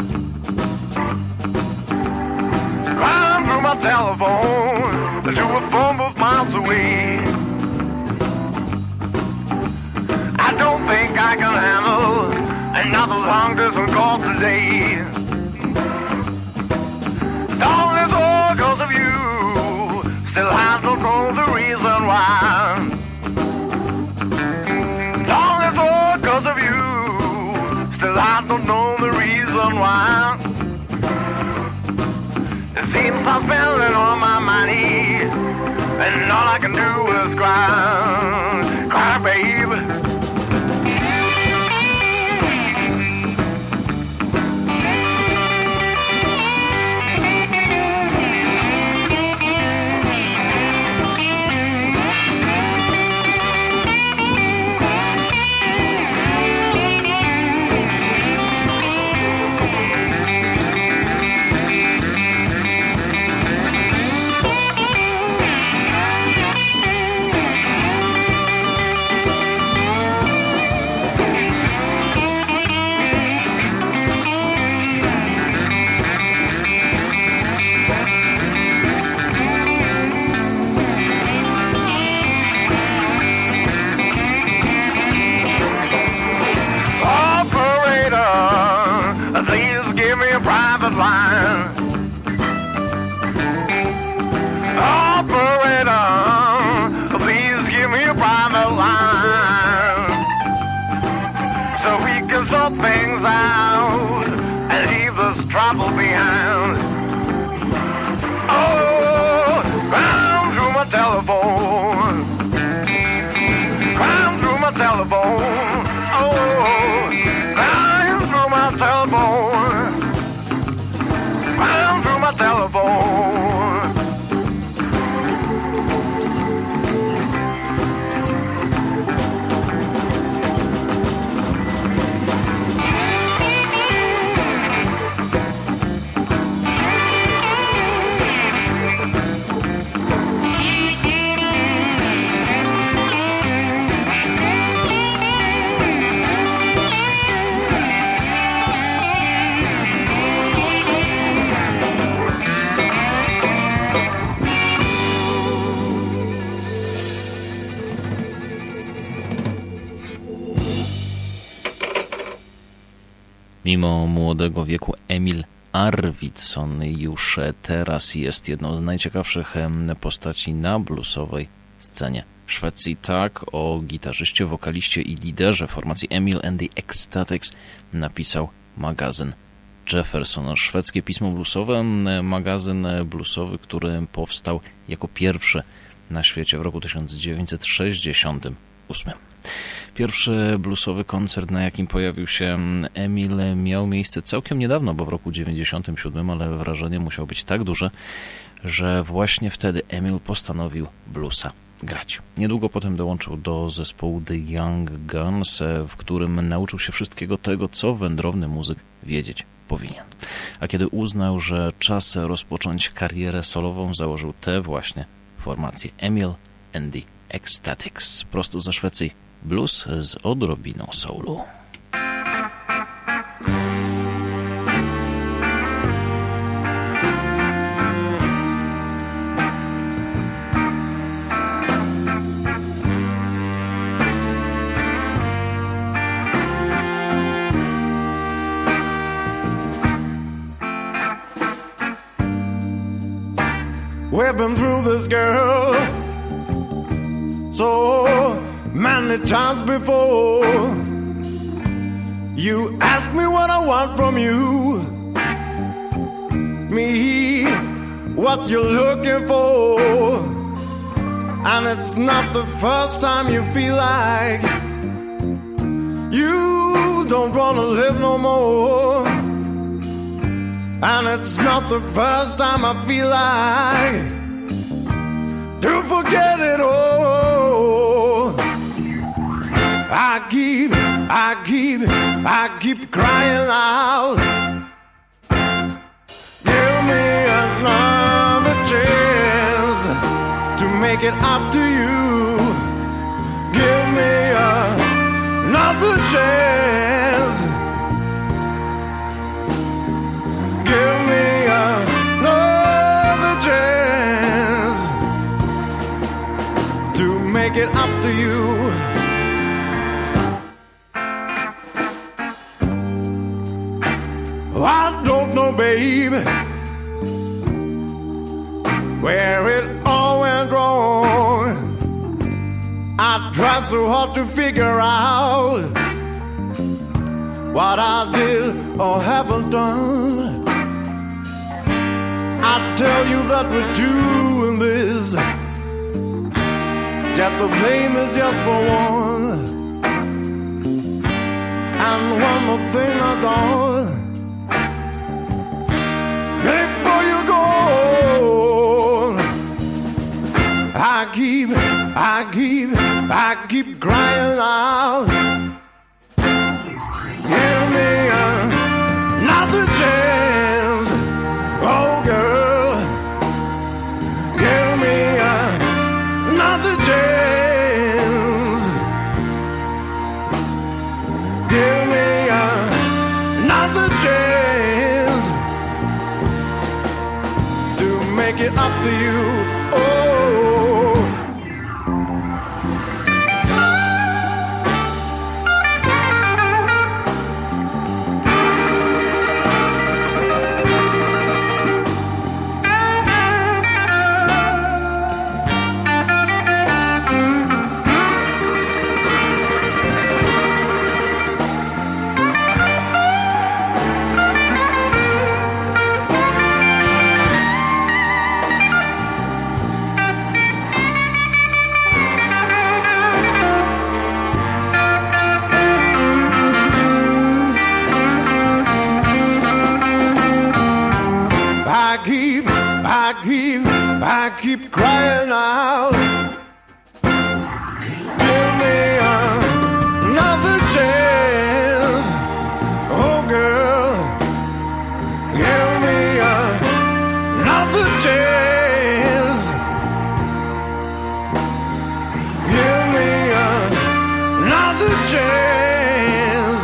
Climb through my telephone to a phone booth miles away. I don't think I can handle another long distance call today. Darling, it's all because of you. Still I don't know the reason why. Darling, it's all because of you. Still I don't know the reason why. It seems I'm spending all my money, and all I can do is cry, cry, baby. Things out and leave this trouble behind. Oh, climb through my telephone, climb through my telephone. Oh, climb through my telephone, climb through my telephone. Mimo młodego wieku Emil Arvidsson już teraz jest jedną z najciekawszych postaci na bluesowej scenie Szwecji. Tak o gitarzyście, wokaliście i liderze formacji Emil and the Ecstatics napisał magazyn Jefferson. Szwedzkie pismo bluesowe, magazyn bluesowy, który powstał jako pierwszy na świecie w roku tysiąc dziewięćset sześćdziesiątym ósmym. Pierwszy bluesowy koncert, na jakim pojawił się Emil, miał miejsce całkiem niedawno, bo w roku dziewięćdziesiątym siódmym, ale wrażenie musiało być tak duże, że właśnie wtedy Emil postanowił bluesa grać. Niedługo potem dołączył do zespołu The Young Guns, w którym nauczył się wszystkiego tego, co wędrowny muzyk wiedzieć powinien. A kiedy uznał, że czas rozpocząć karierę solową, założył tę właśnie formację Emil and the Ecstatics. Prosto ze Szwecji blues z odrobiną soulu. We've been through this, girl, so many times before. You ask me what I want from you, me, what you're looking for. And it's not the first time you feel like you don't wanna live no more. And it's not the first time I feel like to forget it all. I keep, I keep, I keep crying out. Give me another chance to make it up to you. Give me a, another another chance. Give me another chance to make it up to you. I don't know, babe, where it all went wrong. I tried so hard to figure out what I did or haven't done. I tell you that we're doing this, that the blame is just for one. And one more thing I done. Before you go, I keep, I keep, I keep crying out. Give me another chance, oh girl. Give me another chance. Give me another chance to make it up to you. Oh. I keep crying out. Give me another chance, oh girl. Give me another chance. Give me another chance.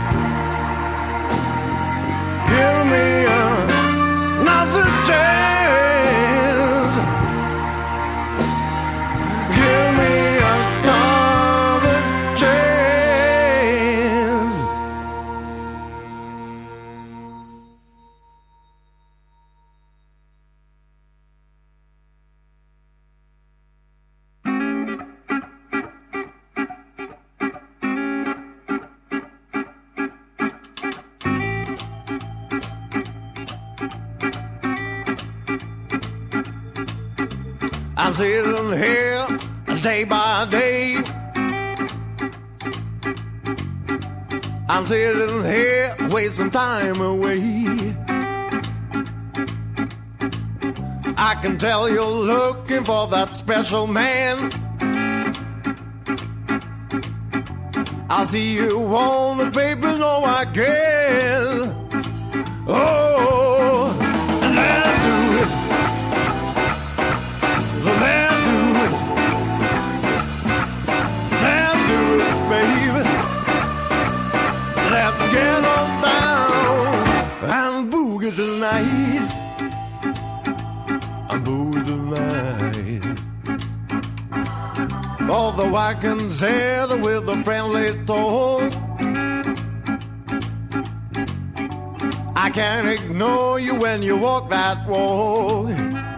Give me another chance. I'm sitting here day by day. I'm sitting here wasting time away. I can tell you're looking for that special man. I see you want it, baby, no I can. Oh, let's do it. So let's do it. Let's do it, baby. Let's get on down and boogie tonight. And boogie tonight. Although I can say it with a friendly tone, I can't ignore you when you walk that walk.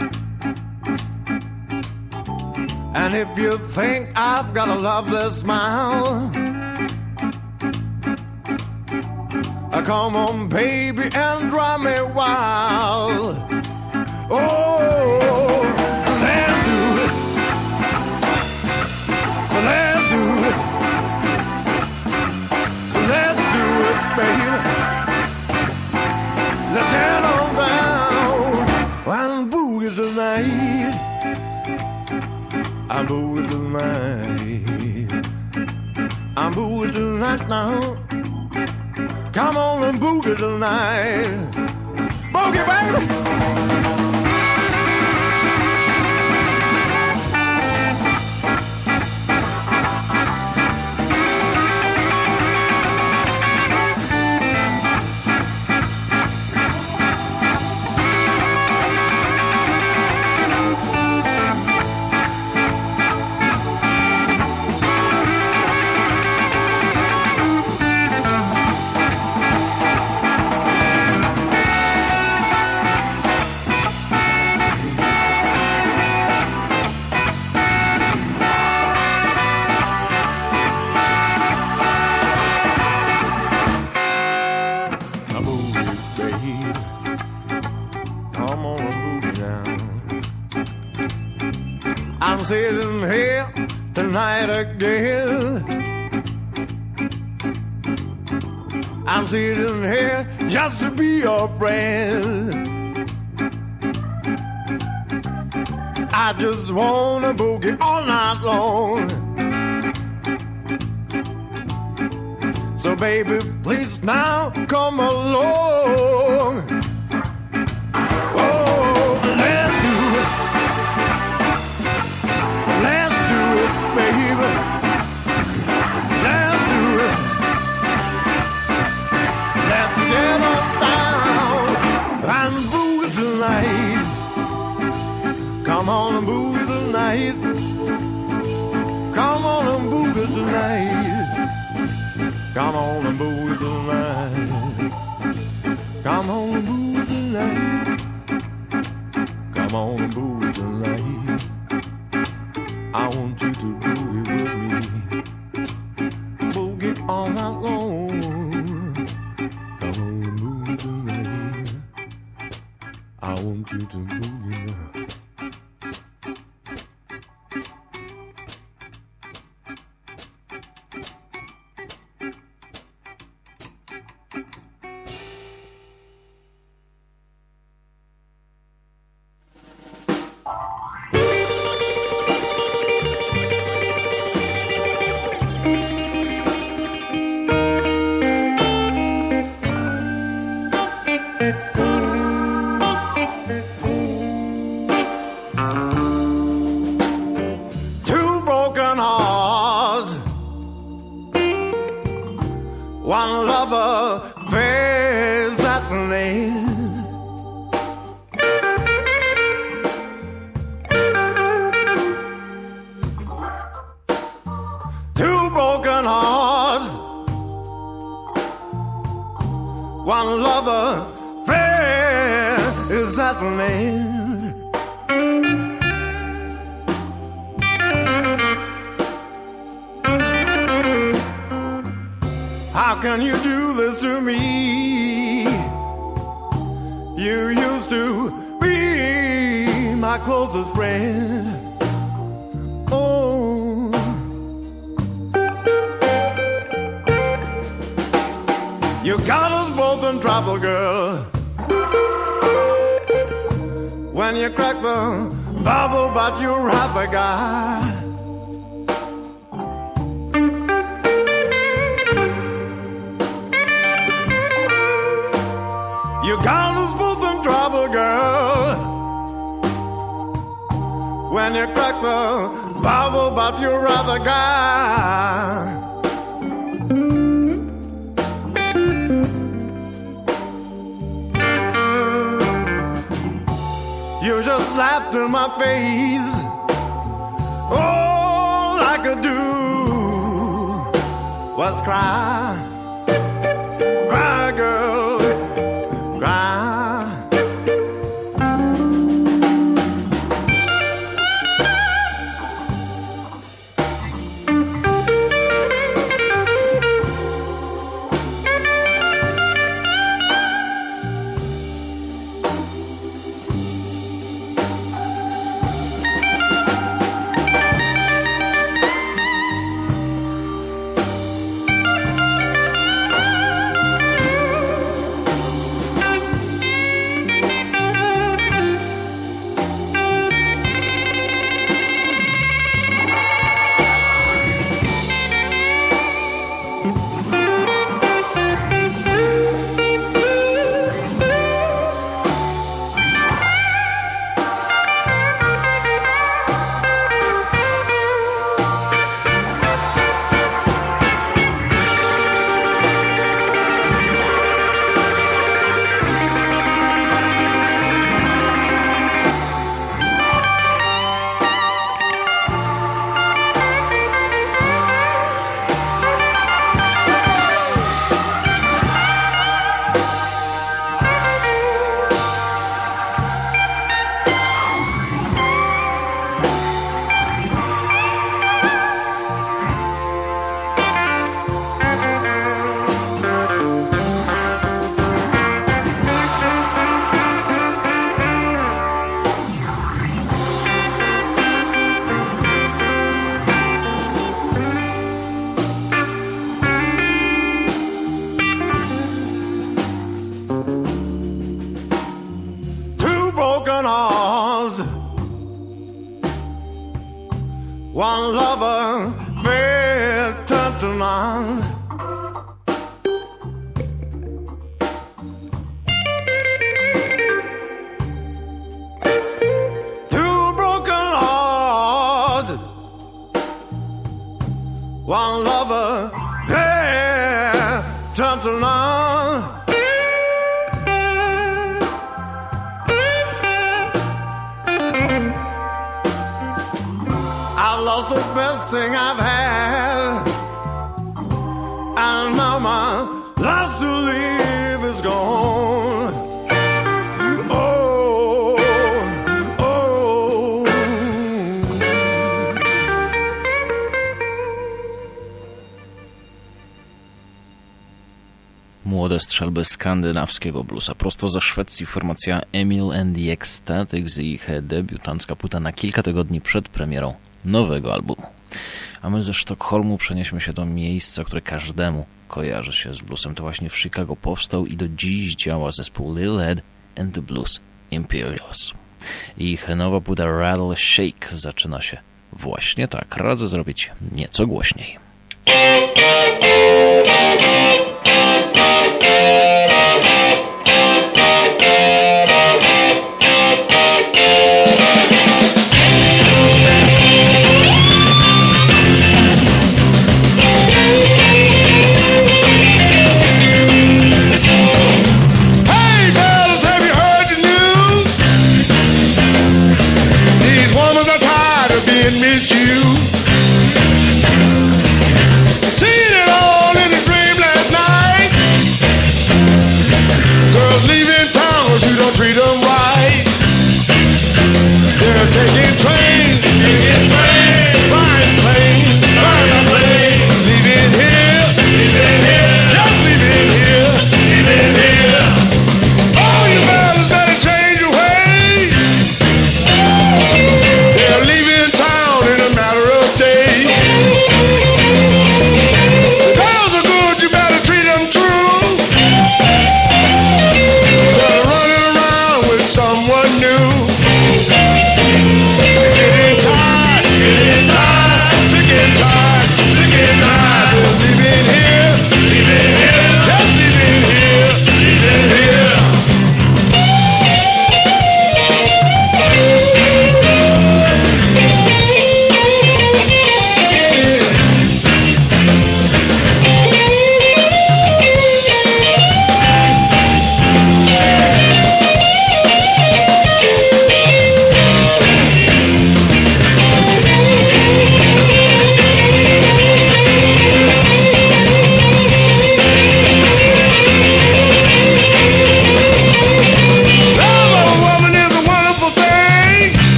And if you think I've got a lovely smile, come on, baby, and drive me wild. Oh, let's do it. So let's do it. So let's do it, baby. Let's get on down and boogie tonight. I'm boogie tonight. I'm boogie tonight now. Come on and boogie tonight. Boogie, baby. I'm sitting here tonight again. I'm sitting here just to be your friend. I just wanna boogie all night long. So baby, please now come along. Oh, let's do it. Let's do it, baby. Let's do it. Let's get on down and boogie tonight. Come on and boogie tonight. Come on and boogie tonight. Come on and boogie tonight. Come on and boogie tonight. Come on and boogie tonight. I want you to boogie with me. Boogie all night long. Come on and boogie tonight. I want you to boogie now. How can you do this to me? You used to be my closest friend. Oh, you got us both in trouble, girl. When you crack the bubble, but you're half a guy. You got us both in trouble, girl. When you crack the bubble, but you're rather guy. You just laughed in my face. All I could do was cry. Cry, girl. Cry. one lover very tempting on. Two broken hearts, one lover very tempting on. I lost the best thing I've had, and now my last to live is gone. Oh, oh. Młode strzelby skandynawskiego bluesa. Prosto ze Szwecji formacja Emil and the Ecstatics i ich debiutancka płyta na kilka tygodni przed premierą nowego albumu. A my ze Sztokholmu przenieśmy się do miejsca, które każdemu kojarzy się z bluesem. To właśnie w Chicago powstał i do dziś działa zespół Lil Ed and the Blues Imperials. Ich nowa płyta Rattle Shake zaczyna się właśnie tak. Radzę zrobić nieco głośniej. Miss you. Seen it all.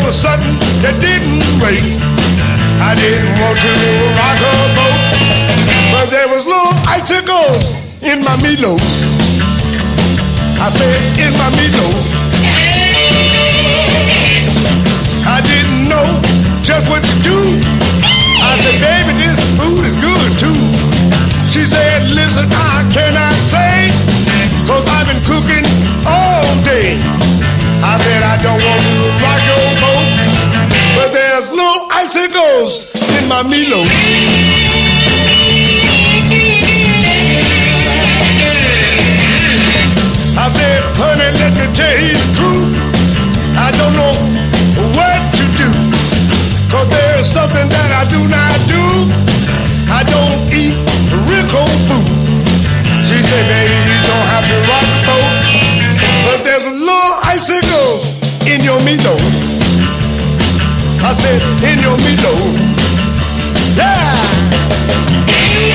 was something that didn't break. I didn't want to rock a boat, but there was little icicles in my meatloaf. I said, in my meatloaf. I didn't know just what to do. I said, baby, this food is good too. She said, listen, I cannot say, cause I've been cooking all day. I said, I don't want to rock your boat, but there's little icicles in my meatloaf. I said, honey, let me tell you the truth. I don't know what to do, cause there's something that I do not do. I don't eat real cold food. She said, baby, you don't have to rock the boat, but there's a little icicle in your meatloaf. I said, in your meatloaf. Yeah!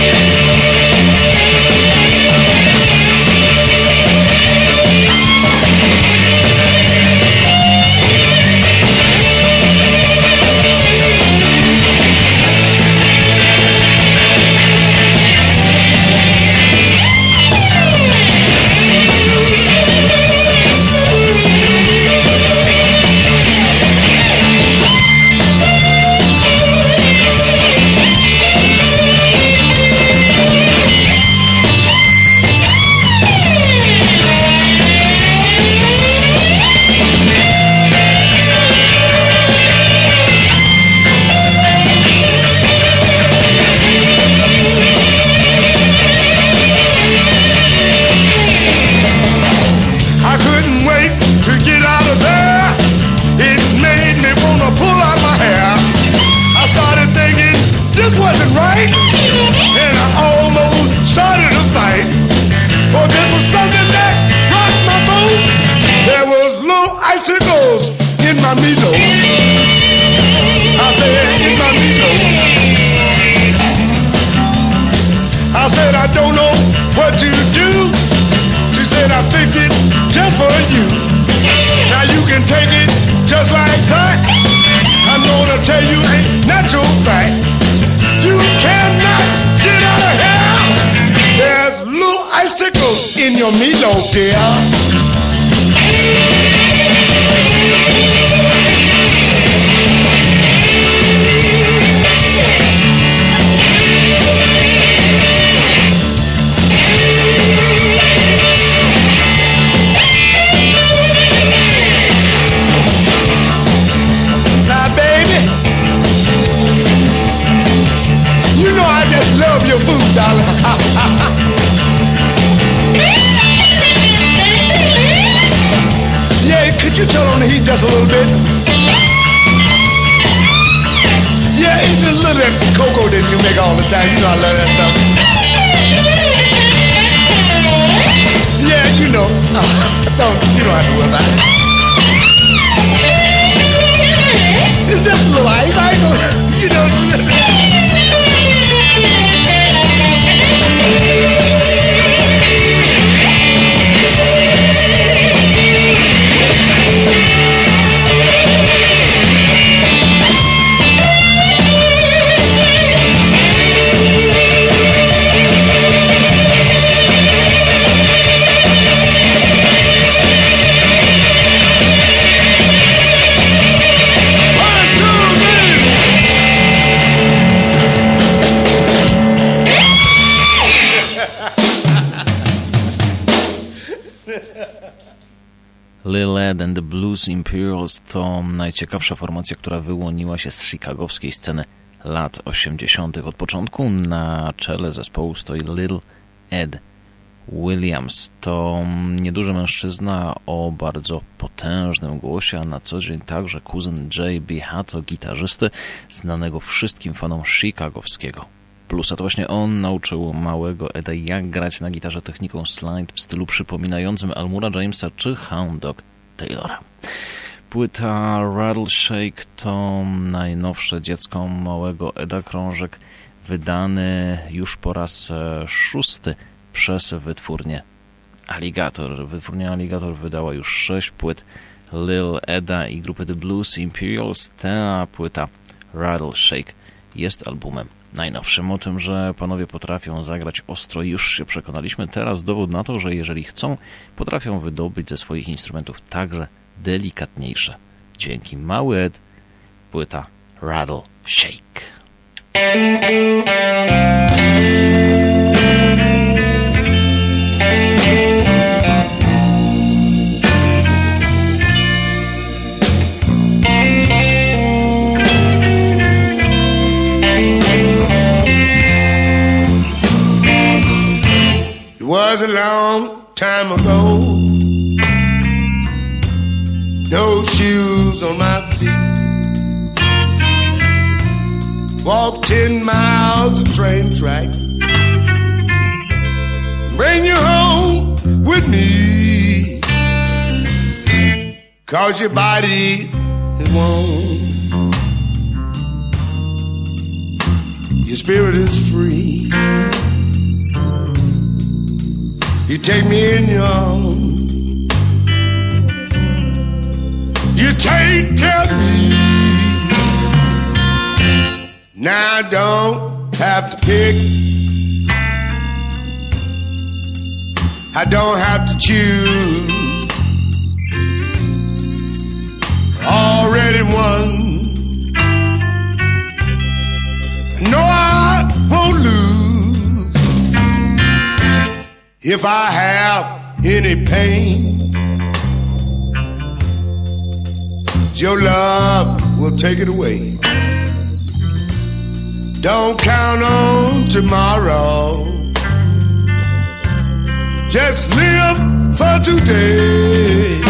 Lil Ed and the Blues Imperials to najciekawsza formacja, która wyłoniła się z chicagowskiej sceny lat osiemdziesiątych. Od początku na czele zespołu stoi Lil Ed Williams. To nieduży mężczyzna o bardzo potężnym głosie, a na co dzień także kuzyn Jay Beato, gitarzysty znanego wszystkim fanom chicagowskiego bluesa. To właśnie on nauczył małego Eda, jak grać na gitarze techniką slide w stylu przypominającym Elmora Jamesa czy Hound Dog Taylora. Płyta Rattleshake to najnowsze dziecko małego Eda, krążek wydany już po raz szósty przez wytwórnię Alligator. Wytwórnia Alligator wydała już sześć płyt Lil Eda i grupy The Blues Imperials. Ta płyta Rattle Shake jest albumem najnowszym. O tym, że panowie potrafią zagrać ostro, już się przekonaliśmy. Teraz dowód na to, że jeżeli chcą, potrafią wydobyć ze swoich instrumentów także delikatniejsze dźwięki. Mały Ed, płyta Rattle Shake. It was a long time ago, no shoes on my feet, walk ten miles of train track, bring you home with me, 'cause your body is warm, your spirit is free. You take me in your arms, you take care of me. Now I don't have to pick, I don't have to choose, already won. No, I won't lose. If I have any pain, your love will take it away. Don't count on tomorrow, just live for today.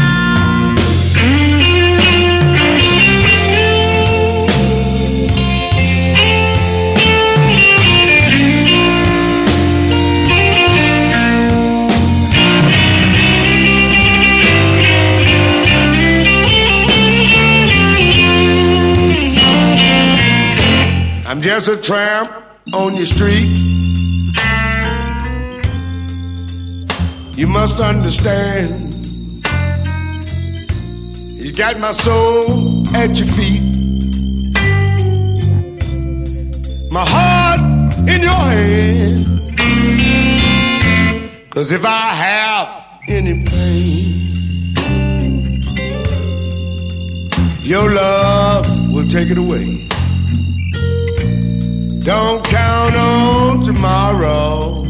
I'm just a tramp on your street. You must understand, you got my soul at your feet, my heart in your hand. 'Cause if I have any pain, your love will take it away. Don't count on tomorrow,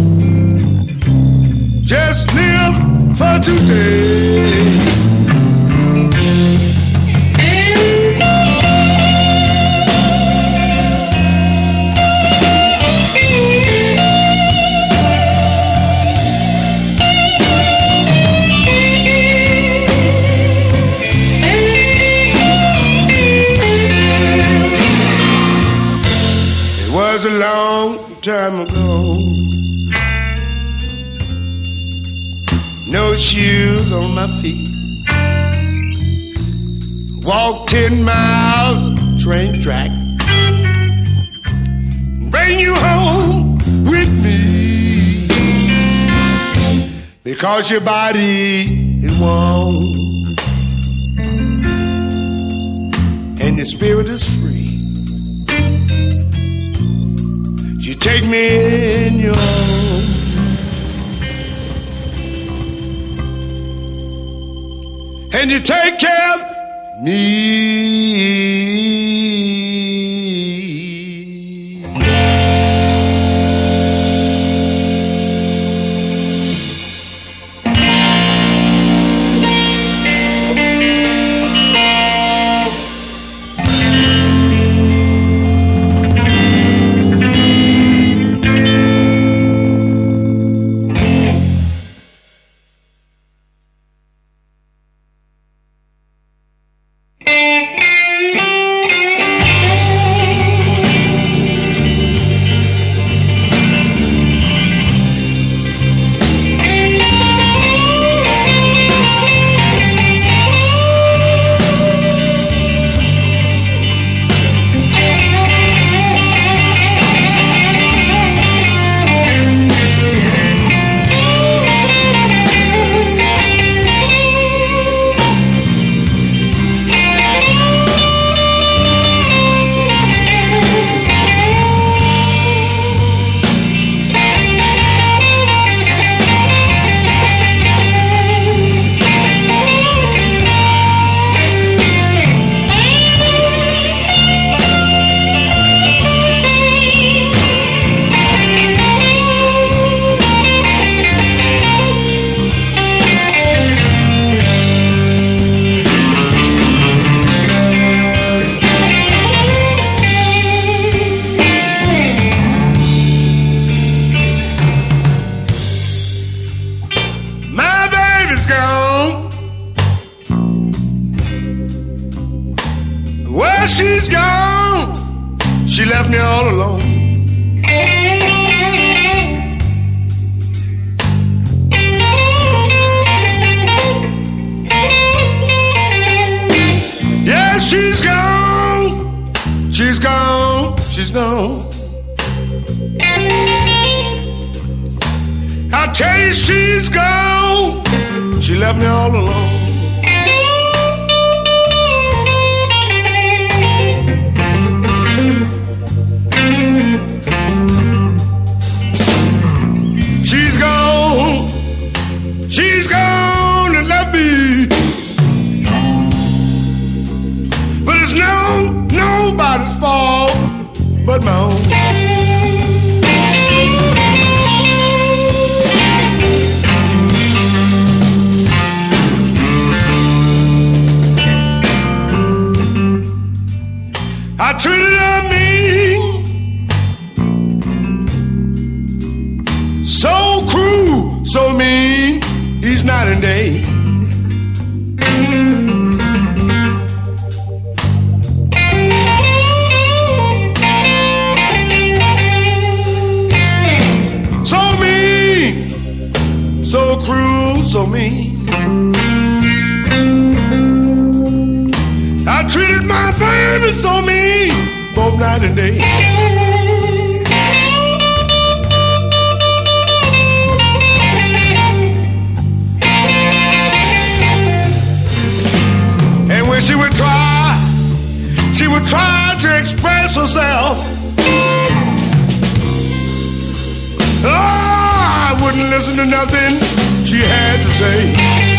just live for today. It was a long time ago, no shoes on my feet, walk ten miles train track, bring you home with me, because your body is warm and your spirit is free. You take me in your arms, and you take care of me. Thank you. she's gone. She left me all alone. Yeah, she's gone. She's gone. She's gone. I tell you, she's gone. She left me all alone. She's gone. She's gone and left me. But it's no nobody's fault but my own. I treated her mean, so cruel, so mean, each night and day. So mean, so cruel, so mean. I treated my baby so mean, both night and day. And when she would try, she would try to express herself. Oh, I wouldn't listen to nothing she had to say.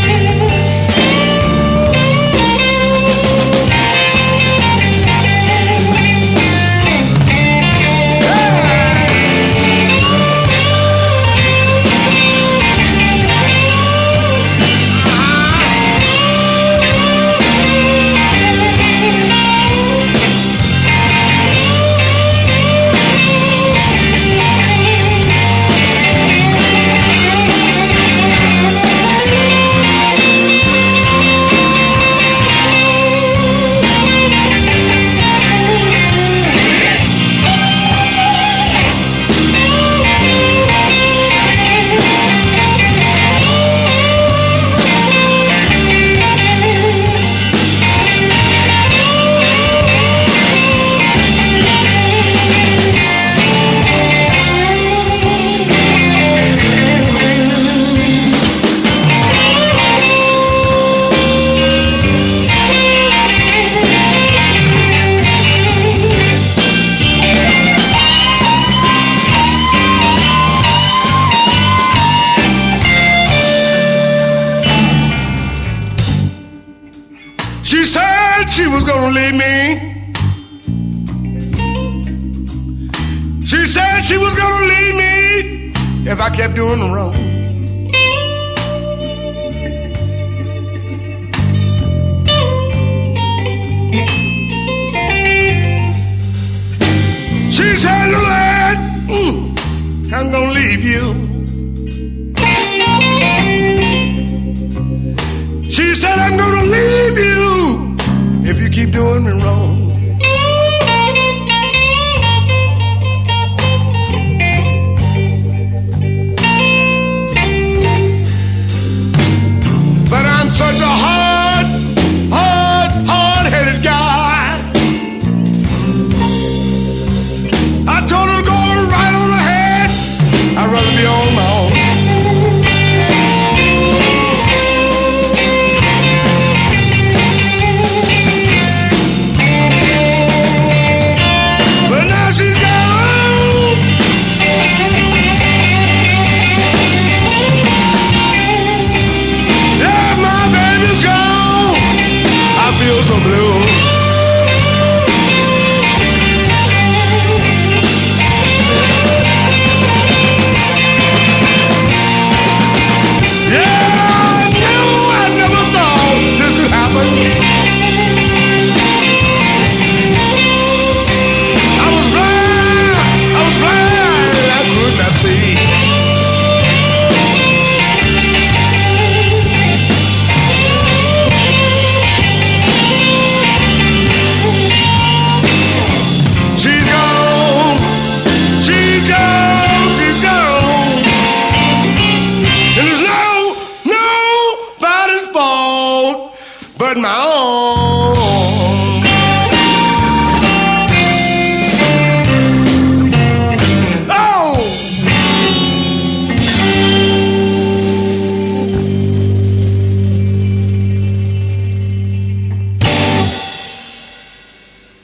She was gonna leave me. She said she was gonna leave me if I kept doing the wrong. She said, Lord, mm, I'm gonna leave you. She said, I'm gonna leave you if you keep doing me wrong. But I'm such a hard, hard, hard-headed guy. I told her to go right on ahead. I'd rather be on my own.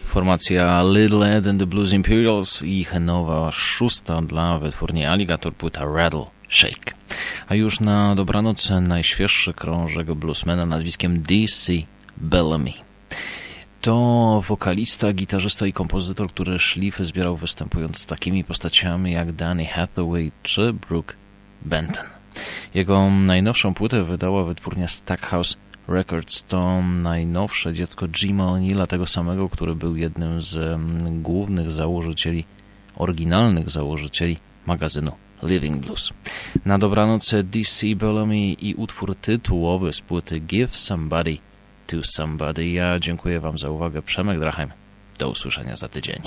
Formacja Little Ed and the Blues Imperials i ich nowa szósta dla wytwórni Alligator płyta Rattle Shake. A już na dobranoc najświeższy krążek bluesmana nazwiskiem D C Bellamy. To wokalista, gitarzysta i kompozytor, który szlify zbierał występując z takimi postaciami jak Danny Hathaway czy Brooke Benton. Jego najnowszą płytę wydała wytwórnia Stackhouse Records. To najnowsze dziecko Jima O'Neilla, tego samego, który był jednym z głównych założycieli, oryginalnych założycieli magazynu Living Blues. Na dobranoc D C Bellamy i utwór tytułowy z płyty Give Somebody to Somebody. Ja dziękuję Wam za uwagę. Przemek Drachem. Do usłyszenia za tydzień.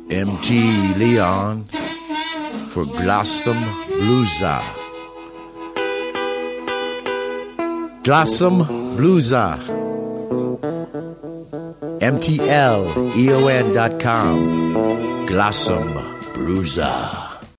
M T Leon for Glossum Bluesa. Glossum Bluesa. M T L E O N dot com. Glossum Bluesa.